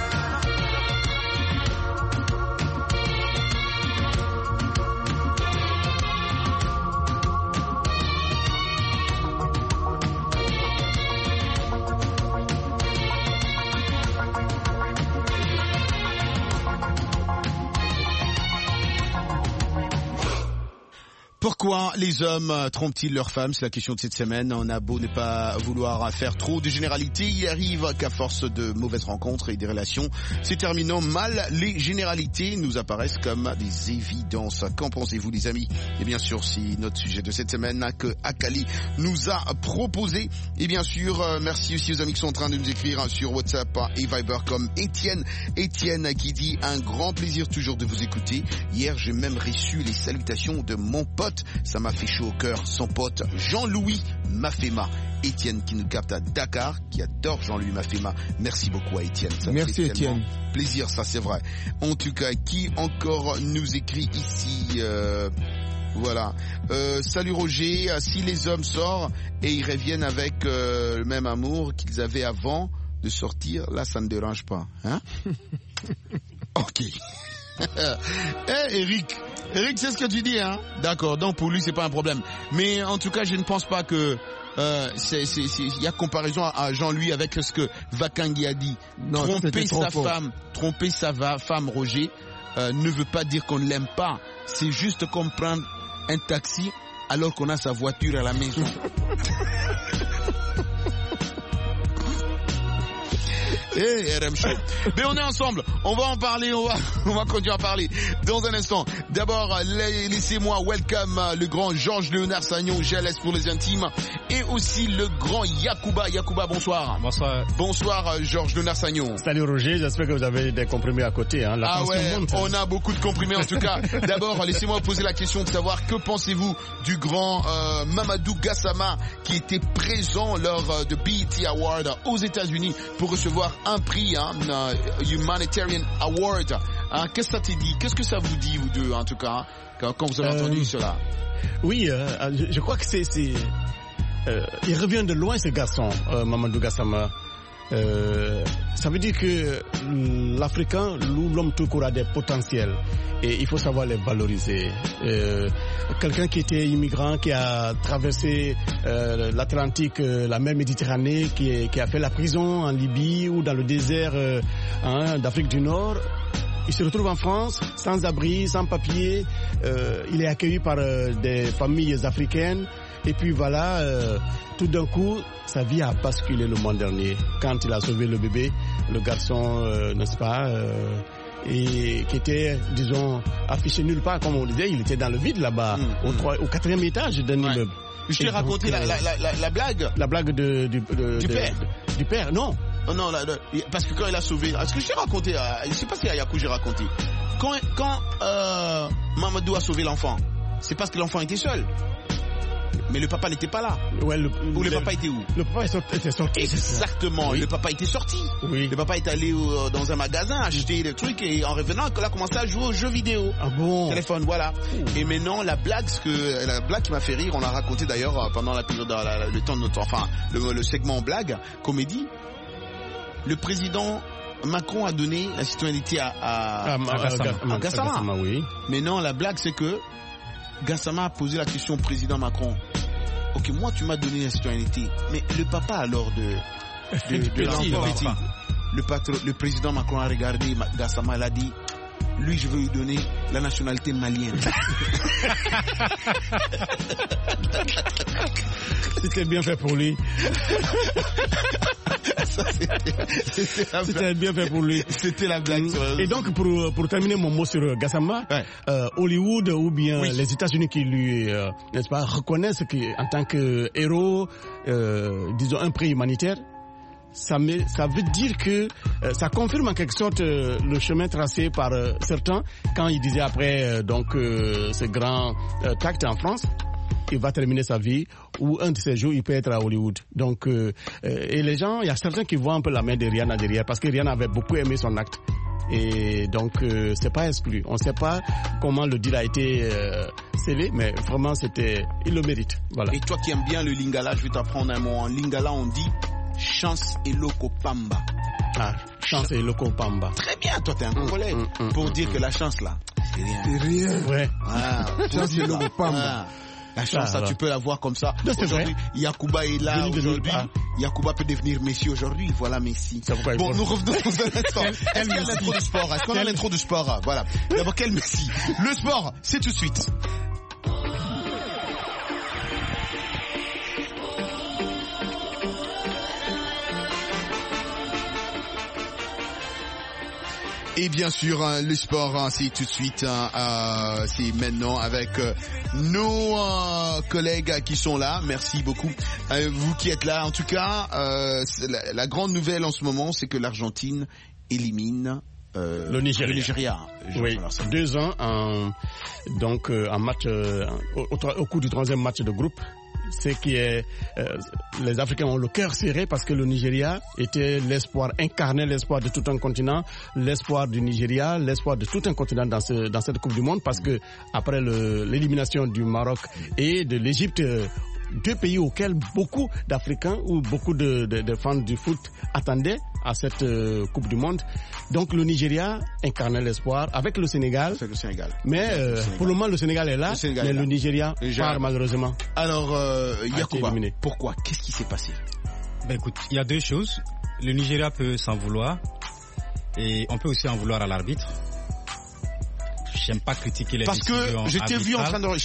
Pourquoi les hommes trompent-ils leurs femmes? C'est la question de cette semaine. On a beau ne pas vouloir faire trop de généralités, il arrive qu'à force de mauvaises rencontres et des relations se terminant mal, les généralités nous apparaissent comme des évidences. Qu'en pensez-vous, les amis? Et bien sûr, si notre sujet de cette semaine que Akali nous a proposé. Et bien sûr, merci aussi aux amis qui sont en train de nous écrire sur WhatsApp et Viber comme Étienne. Étienne qui dit: un grand plaisir toujours de vous écouter. Hier, j'ai même reçu les salutations de mon pote. Ça m'a fait chaud au cœur, son pote Jean-Louis Mafema. Étienne qui nous capte à Dakar, qui adore Jean-Louis Mafema. Merci beaucoup à Étienne. Ça merci Étienne. Plaisir, ça c'est vrai. En tout cas, qui encore nous écrit ici voilà. Salut Roger, si les hommes sortent et ils reviennent avec le même amour qu'ils avaient avant de sortir, là ça ne dérange pas. Hein? Ok. Eric, c'est ce que tu dis, hein? D'accord, donc pour lui c'est pas un problème. Mais en tout cas, je ne pense pas que il y a comparaison à Jean-Louis avec ce que Vakangi a dit. Non, tromper sa femme, Roger, ne veut pas dire qu'on ne l'aime pas. C'est juste comme prendre un taxi alors qu'on a sa voiture à la maison. RM Show. Mais on est ensemble, on va en parler, on va continuer à parler dans un instant. D'abord, laissez-moi welcome le grand Georges Léonard Sagnon, GLS pour les intimes, et aussi le grand Yacouba. Yacouba, bonsoir. Bonsoir. Bonsoir Georges Léonard Sagnon. Salut Roger, j'espère que vous avez des comprimés à côté. Hein. La monte. On a beaucoup de comprimés en tout cas. D'abord, laissez-moi poser la question de savoir que pensez-vous du grand Mamadou Gassama qui était présent lors de BET Award aux États-Unis pour recevoir un prix, Humanitarian Award. Qu'est-ce que ça te dit? Qu'est-ce que ça vous dit, vous deux, en tout cas, quand vous avez entendu cela? Oui, je crois que il revient de loin, ce garçon, Mamadou Gassama. Ça veut dire que l'Africain, l'homme tout court a des potentiels et il faut savoir les valoriser. Quelqu'un qui était immigrant, qui a traversé l'Atlantique, la mer Méditerranée, qui a fait la prison en Libye ou dans le désert d'Afrique du Nord, il se retrouve en France, sans abri, sans papier. Il est accueilli par des familles africaines. Et puis voilà, tout d'un coup, sa vie a basculé le mois dernier. Quand il a sauvé le bébé, le garçon, n'est-ce pas, et qui était, disons, affiché nulle part, comme on disait, il était dans le vide là-bas, au 4e étage d'un immeuble. Je t'ai raconté la blague. La blague du père. Du père, non. Oh non, parce que quand il a sauvé, est-ce que je t'ai raconté, je sais pas si à Yakou j'ai raconté, quand Mamadou a sauvé l'enfant, c'est parce que l'enfant était seul. Mais le papa n'était pas là. Ouais, le papa était où? Le papa était sorti. Exactement. Oui. Le papa était sorti. Oui. Le papa est allé dans un magasin acheter des trucs et en revenant, il a commencé à jouer aux jeux vidéo. Ah bon? Téléphone, voilà. Et maintenant, la blague qui m'a fait rire, on l'a raconté d'ailleurs pendant la période, le temps de notre, le segment blague, comédie. Le président Macron a donné la citoyenneté à Gassama. Oui. Mais non, la blague c'est que Gassama a posé la question au président Macron. Ok, moi tu m'as donné la citoyenneté, mais le papa alors de l'enfant, le président Macron a regardé Gassama, il a dit, lui, je veux lui donner la nationalité malienne. C'était bien fait pour lui. C'était bien fait pour lui. C'était la blague. Et donc, pour terminer mon mot sur Gassama, Hollywood ou bien les États-Unis qui lui, n'est-ce pas, reconnaissent en tant que héros, disons un prix humanitaire. Ça veut dire que ça confirme en quelque sorte le chemin tracé par certains quand il disait après ce grand acte en France, il va terminer sa vie ou un de ces jours il peut être à Hollywood. Donc et les gens, il y a certains qui voient un peu la main de Rihanna derrière parce que Rihanna avait beaucoup aimé son acte. Et donc c'est pas exclu. On ne sait pas comment le deal a été scellé, mais vraiment il le mérite. Voilà. Et toi qui aimes bien le Lingala, je vais t'apprendre un mot. En Lingala, on dit chance et loco pamba. Ah, chance et loco pamba. Très bien, toi t'es un Congolais. Pour dire que la chance là, c'est rien. C'est rien. Ouais. Chance et loco pamba. La chance, ça, tu peux la voir comme ça. Aujourd'hui, Yacouba est là aujourd'hui. Yacouba peut devenir Messi aujourd'hui. Voilà Messi. Bon, nous revenons dans un instant. Est-ce qu'il y a l'intro du sport? Est-ce qu'on a l'intro du sport? Voilà. D'abord, quel Messi? Le sport, c'est tout de suite. Et bien sûr, le sport, c'est tout de suite, c'est maintenant avec nos collègues qui sont là. Merci beaucoup. Vous qui êtes là, en tout cas, la grande nouvelle en ce moment, c'est que l'Argentine élimine le Nigeria. Oui, 2 ans en match, au cours du 3e match de groupe. C'est qui est les Africains ont le cœur serré parce que le Nigeria était l'espoir, incarnait l'espoir de tout un continent, l'espoir du Nigeria, l'espoir de tout un continent dans cette Coupe du Monde parce que après l'élimination du Maroc et de l'Égypte, 2 pays auxquels beaucoup d'Africains ou beaucoup de fans du foot attendaient à cette Coupe du Monde. Donc le Nigeria incarnait l'espoir avec le Sénégal. Mais pour le moment le Sénégal est là, mais le Nigeria part malheureusement. Alors Yacouba, pourquoi? Qu'est-ce qui s'est passé? Écoute, il y a 2 choses. Le Nigeria peut s'en vouloir et on peut aussi en vouloir à l'arbitre. J'aime pas critiquer les décisions arbitrales. Parce que je t'ai vu en train de...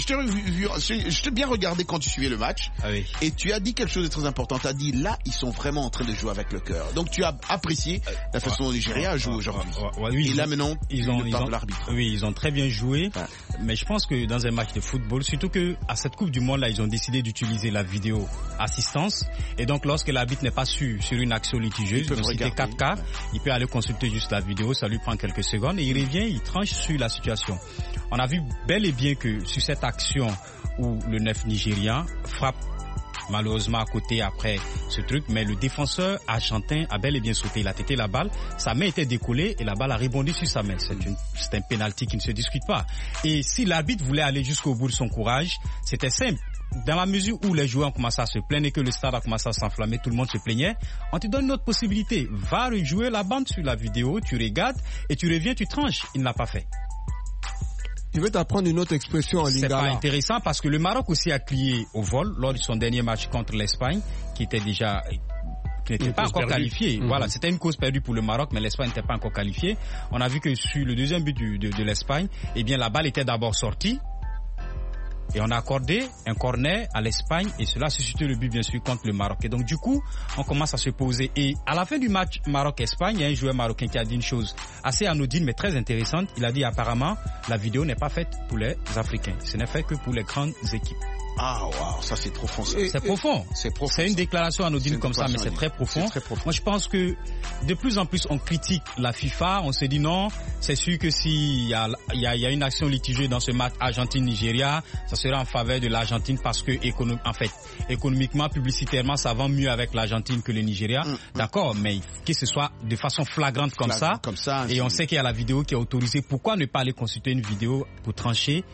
Je t'ai bien regardé quand tu suivais le match. Ah oui. Et tu as dit quelque chose de très important. Tu as dit, là, ils sont vraiment en train de jouer avec le cœur. Donc tu as apprécié la façon dont le Nigeria joue aujourd'hui. Oui, et là, maintenant, ils ont l'arbitre. Oui, ils ont très bien joué. Mais je pense que dans un match de football, surtout que à cette Coupe du Monde, là, ils ont décidé d'utiliser la vidéo assistance. Et donc, lorsque l'arbitre n'est pas sur une action litigieuse, donc c'était 4K, il peut aller consulter juste la vidéo, ça lui prend quelques secondes et il revient, il tranche sur la situation. On a vu bel et bien que sur cette action où le 9 nigérian frappe malheureusement à côté après ce truc, mais le défenseur argentin a bel et bien sauté, il a têté la balle, sa main était décollée et la balle a rebondi sur sa main. C'est un penalty qui ne se discute pas. Et si l'arbitre voulait aller jusqu'au bout de son courage, c'était simple. Dans la mesure où les joueurs ont commencé à se plaindre et que le stade a commencé à s'enflammer, tout le monde se plaignait, on te donne une autre possibilité. Va rejouer la bande sur la vidéo, tu regardes et tu reviens, tu tranches. Il ne l'a pas fait. Je vais t'apprendre une autre expression en lingala. C'est pas intéressant parce que le Maroc aussi a crié au vol lors de son dernier match contre l'Espagne, qui n'était pas encore qualifié. Voilà, c'était une cause perdue pour le Maroc, mais l'Espagne n'était pas encore qualifiée. On a vu que sur le deuxième but de l'Espagne, eh bien la balle était d'abord sortie. Et on a accordé un corner à l'Espagne et cela a suscité le but bien sûr contre le Maroc. Et donc du coup, on commence à se poser. Et à la fin du match Maroc-Espagne, il y a un joueur marocain qui a dit une chose assez anodine mais très intéressante. Il a dit apparemment, la vidéo n'est pas faite pour les Africains. Ce n'est fait que pour les grandes équipes. Ah waouh, ça c'est profond. C'est profond. C'est une déclaration anodine comme ça, mais c'est très profond. Moi je pense que de plus en plus on critique la FIFA. On se dit non, c'est sûr que s'il y a une action litigieuse dans ce match Argentine-Nigeria, ça sera en faveur de l'Argentine parce que économiquement, publicitairement, ça vend mieux avec l'Argentine que le Nigeria. D'accord, mais que ce soit de façon flagrante comme ça, et on sait qu'il y a la vidéo qui est autorisée. Pourquoi ne pas aller consulter une vidéo pour trancher?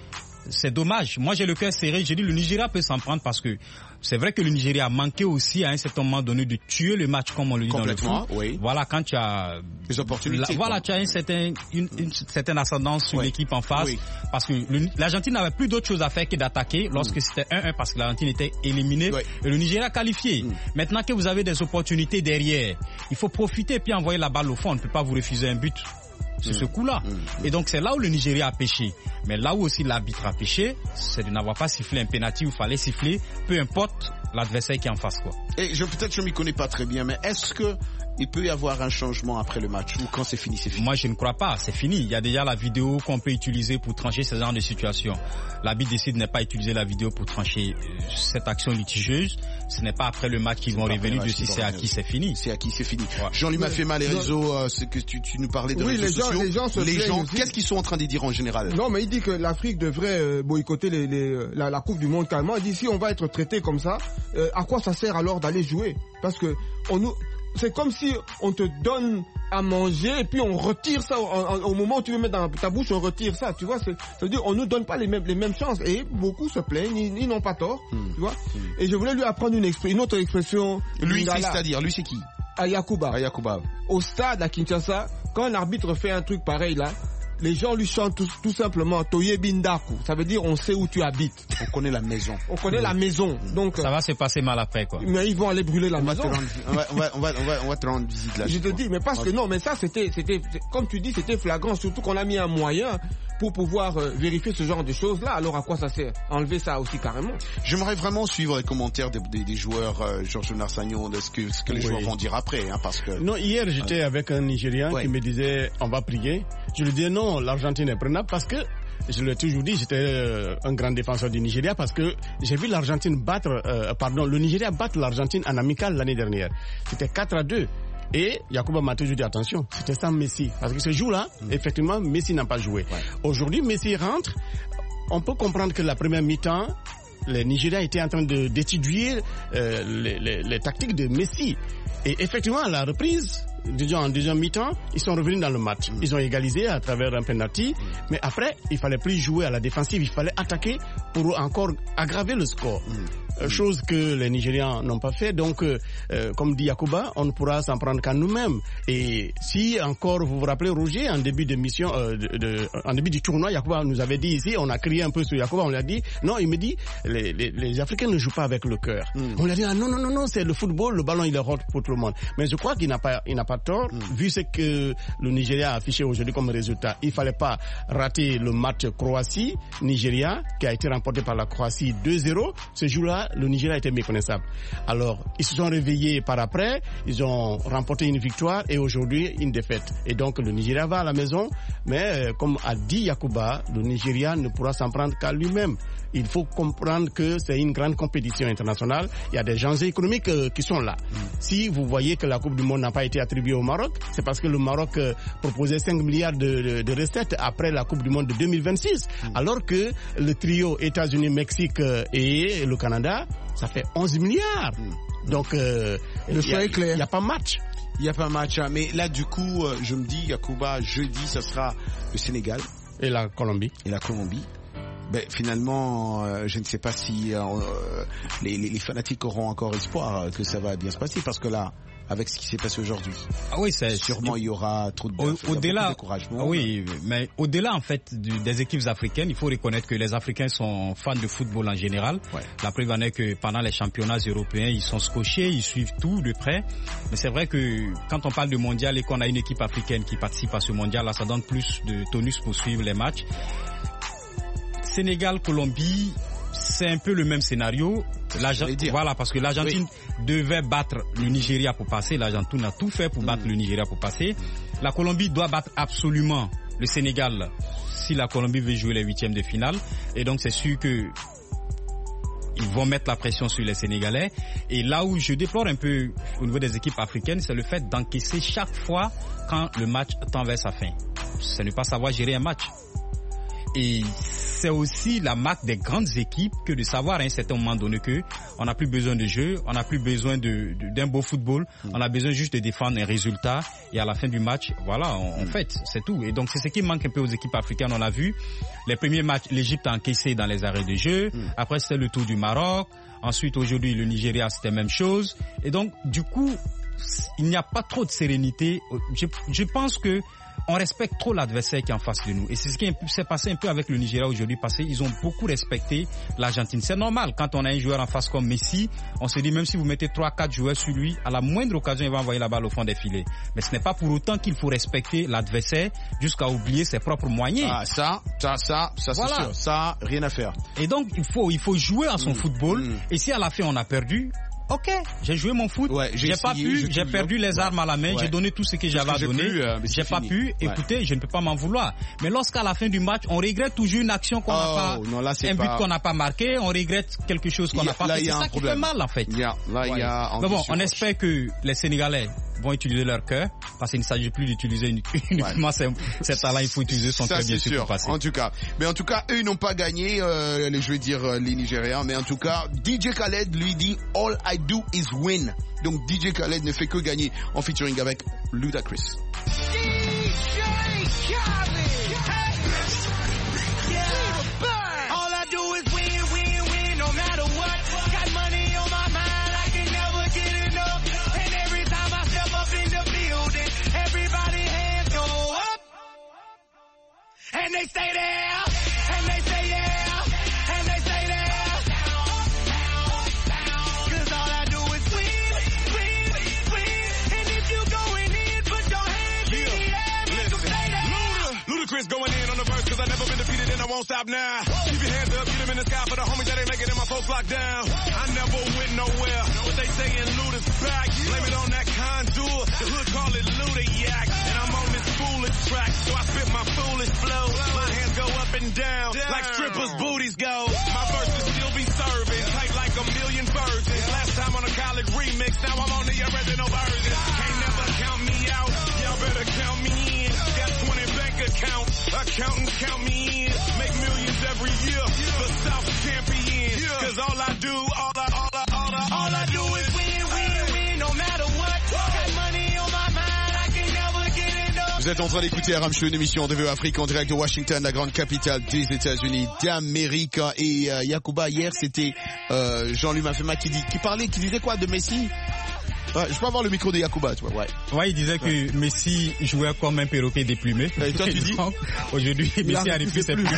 c'est dommage. Moi, j'ai le cœur serré. J'ai dit le Nigeria peut s'en prendre parce que c'est vrai que le Nigeria a manqué aussi à un certain moment donné de tuer le match comme on le dit dans le foot. Oui. Voilà, quand tu as des opportunités. Voilà, tu as une certaine ascendance sur l'équipe en face. Oui. Parce que l'Argentine n'avait plus d'autre chose à faire que d'attaquer lorsque c'était 1-1 parce que l'Argentine était éliminée et le Nigeria qualifié. Maintenant que vous avez des opportunités derrière, il faut profiter et puis envoyer la balle au fond. On ne peut pas vous refuser un but. C'est ce coup-là. Et donc c'est là où le Nigeria a péché. Mais là où aussi l'arbitre a péché, c'est de n'avoir pas sifflé un penalty où il fallait siffler, peu importe l'adversaire qui est en face, quoi. Et peut-être je m'y connais pas très bien, mais est-ce que il peut y avoir un changement après le match ou quand c'est fini, c'est fini? Moi, je ne crois pas, c'est fini. Il y a déjà la vidéo qu'on peut utiliser pour trancher ce genre de situation. L'arbitre décide de ne pas utiliser la vidéo pour trancher cette action litigieuse. Ce n'est pas après le match qu'ils vont revenir de si c'est à qui c'est fini. C'est à qui c'est fini. Ouais. Jean-Louis Maffema, les réseaux, c'est que tu nous parlais de réseaux sociaux. Les gens, qu'est-ce qu'ils sont en train de dire en général? Non, mais il dit que l'Afrique devrait boycotter la Coupe du Monde carrément. Il dit si on va être traité comme ça, à quoi ça sert alors d'aller jouer? Parce que c'est comme si on te donne à manger et puis on retire ça au moment où tu veux mettre dans ta bouche, on retire ça, tu vois. C'est-à-dire on nous donne pas les mêmes chances et beaucoup se plaignent, ils n'ont pas tort, tu vois. Et je voulais lui apprendre une autre expression. Lui, c'est-à-dire, lui c'est qui? Ayakuba. Au stade à Kinshasa, quand l'arbitre fait un truc pareil là, les gens lui chantent tout simplement Toye Bindaku. Ça veut dire on sait où tu habites. On connaît la maison. On connaît la maison. Donc ça va se passer mal après, quoi. Mais ils vont aller brûler la maison. On va te rendre visite là. Je te dis, mais parce que non, mais ça c'était comme tu dis, c'était flagrant. Surtout qu'on a mis un moyen pour pouvoir vérifier ce genre de choses là. Alors à quoi ça sert? Enlever ça aussi carrément. J'aimerais vraiment suivre les commentaires des joueurs, Georges Narsagnon, de ce que les joueurs vont dire après, hein, parce que. Non, hier j'étais avec un Nigérian qui me disait on va prier. Je lui disais non, l'Argentine est prenable parce que je l'ai toujours dit, j'étais un grand défenseur du Nigeria parce que j'ai vu le Nigeria battre l'Argentine en amical l'année dernière. C'était 4-2. Et Yacouba m'a toujours dit attention, c'était sans Messi. Parce que ce jour-là, effectivement, Messi n'a pas joué. Ouais. Aujourd'hui, Messi rentre. On peut comprendre que la première mi-temps, le Nigeria était en train d'étudier les tactiques de Messi. Et effectivement, à la reprise, en deuxième mi-temps, ils sont revenus dans le match. Ils ont égalisé à travers un penalty. Mais après, il fallait plus jouer à la défensive. Il fallait attaquer pour encore aggraver le score. Chose que les Nigérians n'ont pas fait. Donc, comme dit Yacouba, on ne pourra s'en prendre qu'à nous-mêmes. Et si encore, vous vous rappelez, Roger, en début d'émission, en début du tournoi, Yacouba nous avait dit ici, on a crié un peu sur Yacouba, on lui a dit, non, il me dit, les Africains ne jouent pas avec le cœur. On lui a dit, ah, non, c'est le football, le ballon, il est hot pour tout le monde. Mais je crois qu'il n'a pas tort, vu ce que le Nigeria a affiché aujourd'hui comme résultat. Il fallait pas rater le match Croatie-Nigeria, qui a été remporté par la Croatie 2-0. Ce jour-là, le Nigeria était méconnaissable. Alors, ils se sont réveillés par après, ils ont remporté une victoire et aujourd'hui une défaite. Et donc, le Nigeria va à la maison, mais comme a dit Yacouba, le Nigeria ne pourra s'en prendre qu'à lui-même. Il faut comprendre que c'est une grande compétition internationale. Il y a des enjeux économiques qui sont là. Si vous voyez que la Coupe du Monde n'a pas été attribuée au Maroc, c'est parce que le Maroc proposait 5 milliards de recettes après la Coupe du Monde de 2026. Alors que le trio États-Unis, Mexique et le Canada, ça fait 11 milliards. Donc, le choix est clair. Il n'y a pas match. Il n'y a pas match. Mais là, du coup, je me dis, Yacouba, jeudi, ça sera le Sénégal. Et la Colombie. Ben, finalement, je ne sais pas si les fanatiques auront encore espoir que ça va bien se passer, parce que là, avec ce qui s'est passé aujourd'hui, sûrement il y aura trop de découragement. Oui, mais au-delà en fait des équipes africaines, il faut reconnaître que les Africains sont fans de football en général. Ouais. La preuve en est que pendant les championnats européens, ils sont scotchés, ils suivent tout de près. Mais c'est vrai que quand on parle de mondial et qu'on a une équipe africaine qui participe à ce mondial, là, ça donne plus de tonus pour suivre les matchs. Sénégal, Colombie, c'est un peu le même scénario. Voilà, parce que l'Argentine devait battre le Nigeria pour passer. L'Argentine a tout fait pour battre le Nigeria pour passer. La Colombie doit battre absolument le Sénégal si la Colombie veut jouer les huitièmes de finale. Et donc c'est sûr que ils vont mettre la pression sur les Sénégalais. Et là où je déplore un peu au niveau des équipes africaines, c'est le fait d'encaisser chaque fois quand le match tend vers sa fin. C'est ne pas savoir gérer un match. Et c'est aussi la marque des grandes équipes que de savoir à un certain moment donné que on n'a plus besoin de jeu, on n'a plus besoin d'un beau football, on a besoin juste de défendre un résultat et à la fin du match, voilà, on fait, c'est tout. Et donc c'est ce qui manque un peu aux équipes africaines. On a vu les premiers matchs, l'Égypte a encaissé dans les arrêts de jeu, après c'était le tour du Maroc, ensuite aujourd'hui le Nigeria c'était la même chose. Et donc du coup, il n'y a pas trop de sérénité. Je pense que on respecte trop l'adversaire qui est en face de nous. Et c'est ce qui s'est passé un peu avec le Nigeria aujourd'hui, parce qu'ils ont beaucoup respecté l'Argentine. C'est normal, quand on a un joueur en face comme Messi, on se dit même si vous mettez 3-4 joueurs sur lui, à la moindre occasion, il va envoyer la balle au fond des filets. Mais ce n'est pas pour autant qu'il faut respecter l'adversaire jusqu'à oublier ses propres moyens. Ah, ça, voilà. C'est sûr. Ça, rien à faire. Et donc, il faut jouer à son football. Et si à la fin on a perdu, ok, j'ai joué mon foot, j'ai perdu les armes à la main, j'ai donné tout ce que j'avais à donner, j'ai pas pu, écoutez, je ne peux pas m'en vouloir. Mais lorsqu'à la fin du match, on regrette toujours une action qu'on n'a pas, un but qu'on n'a pas marqué, on regrette quelque chose qu'on n'a pas fait, c'est ça qui fait mal en fait. Mais bon, on espère que les Sénégalais vont utiliser leur cœur, parce qu'il ne s'agit plus d'utiliser uniquement ces talents, il faut utiliser son cœur bien sûr pour passer. En tout cas, eux n'ont pas gagné, je vais dire les Nigérians, mais en tout cas, DJ Khaled lui dit all I do is win. Donc DJ Khaled ne fait que gagner en featuring avec Ludacris. And they stay there, and they stay there, and they stay there. Cause all I do is win. And if you going in, put your hands in the air, make them stay there. Ludacris going in on the verse, cause I never been defeated and I won't stop now. Keep your hands up, get them in the sky for the homies that ain't making it, my folks locked down. I never went nowhere, what they saying, Luda's back. Blame it on that contour, the hood call it Luda-yak. And I'm on this foolish track, so I spit my foolish flow. My hands go up and down, like strippers' booties go. My verses still be serving, tight like a million virgins. Last time on a college remix, now I'm on the original version. Can't never count me out, y'all better count me in. Got 20 bank accounts, accountants count me in. Make millions every year, the South champion. Cause all I do is win, no matter what. Got money on my mind, I can never get enough. Vous êtes en train d'écouter RM Show, une émission de VO Afrique en direct de Washington, la grande capitale des États-Unis d'Amérique. Et Yacouba, hier, c'était Jean-Louis Mafema qui disait quoi de Messi? Ouais, je peux avoir le micro de Yacouba, tu vois. Ouais, il disait que Messi jouait comme un perroquet déplumé. Et toi, tu dis? Aujourd'hui, Messi a repris ses plumes.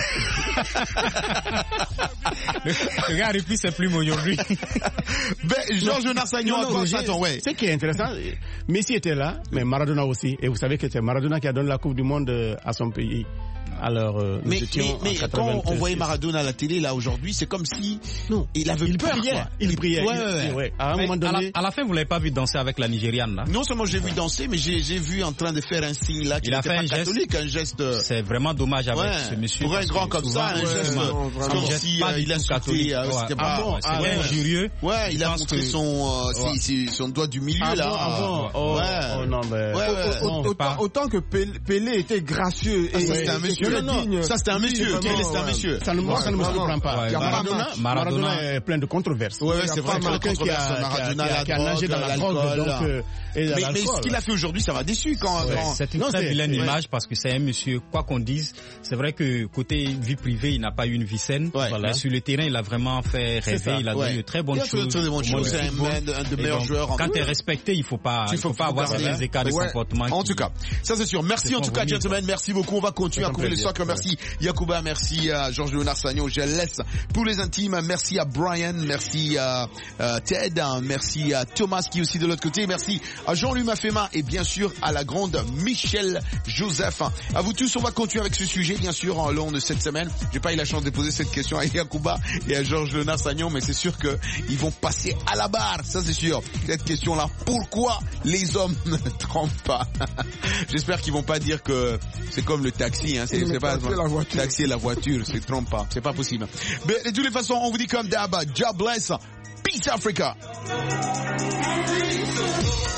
Le gars a repris ses plumes aujourd'hui. Georges Nassagnon, ouais. Ce qui est intéressant, Messi était là, mais Maradona aussi. Et vous savez que c'est Maradona qui a donné la Coupe du Monde à son pays. Alors, mais quand on voyait Maradona à la télé là aujourd'hui, c'est comme si il avait peur. Il priait. Ouais. À un moment donné. À la fin, vous l'avez pas vu danser avec la Nigériane là? Non seulement j'ai vu danser, mais j'ai vu en train de faire un signe là. Il a fait un geste. C'est vraiment dommage avec ce monsieur. Pour un grand comme ça, un geste comme si il a sauté. C'était pas c'est injurieux. Ouais, il a montré son doigt du milieu là. Non mais. Autant que Pelé était gracieux et c'était un monsieur. Ça c'était un monsieur. C'était un monsieur. Ça ne me surprend pas. Maradona est plein de controverses. Ouais, c'est vrai. Quelqu'un qui a nagé dans la drogue. Mais ce qu'il a fait aujourd'hui, ça m'a déçu quand. C'est une très vilaine image parce que c'est un monsieur, quoi qu'on dise, c'est vrai que côté vie privée, il n'a pas eu une vie saine. Mais sur le terrain, il a vraiment fait rêver. Il a donné de très bonnes choses. C'est un des meilleurs joueurs. Quand tu es respecté, il faut pas avoir ces écarts de comportement. En tout cas, ça c'est sûr. Merci en tout cas, gentlemen. Merci beaucoup. On va continuer à couvrir les soccer. Merci Yacouba, merci à Georges Léonard Sagnon. Je laisse pour les intimes. Merci à Brian, merci à Ted, merci à Thomas qui est aussi de l'autre côté. Merci à Jean-Louis Mafema et bien sûr à la grande Michel Joseph. À vous tous, on va continuer avec ce sujet bien sûr en long de cette semaine. J'ai pas eu la chance de poser cette question à Yacouba et à Georges Léonard Sagnon, mais c'est sûr que ils vont passer à la barre, ça c'est sûr. Cette question-là, pourquoi les hommes ne trompent pas? J'espère qu'ils vont pas dire que c'est comme le taxi, hein. C'est pas le taxi et la voiture, c'est trompe pas, c'est pas possible. Mais de toutes les façons, on vous dit comme d'hab, God bless, peace Africa.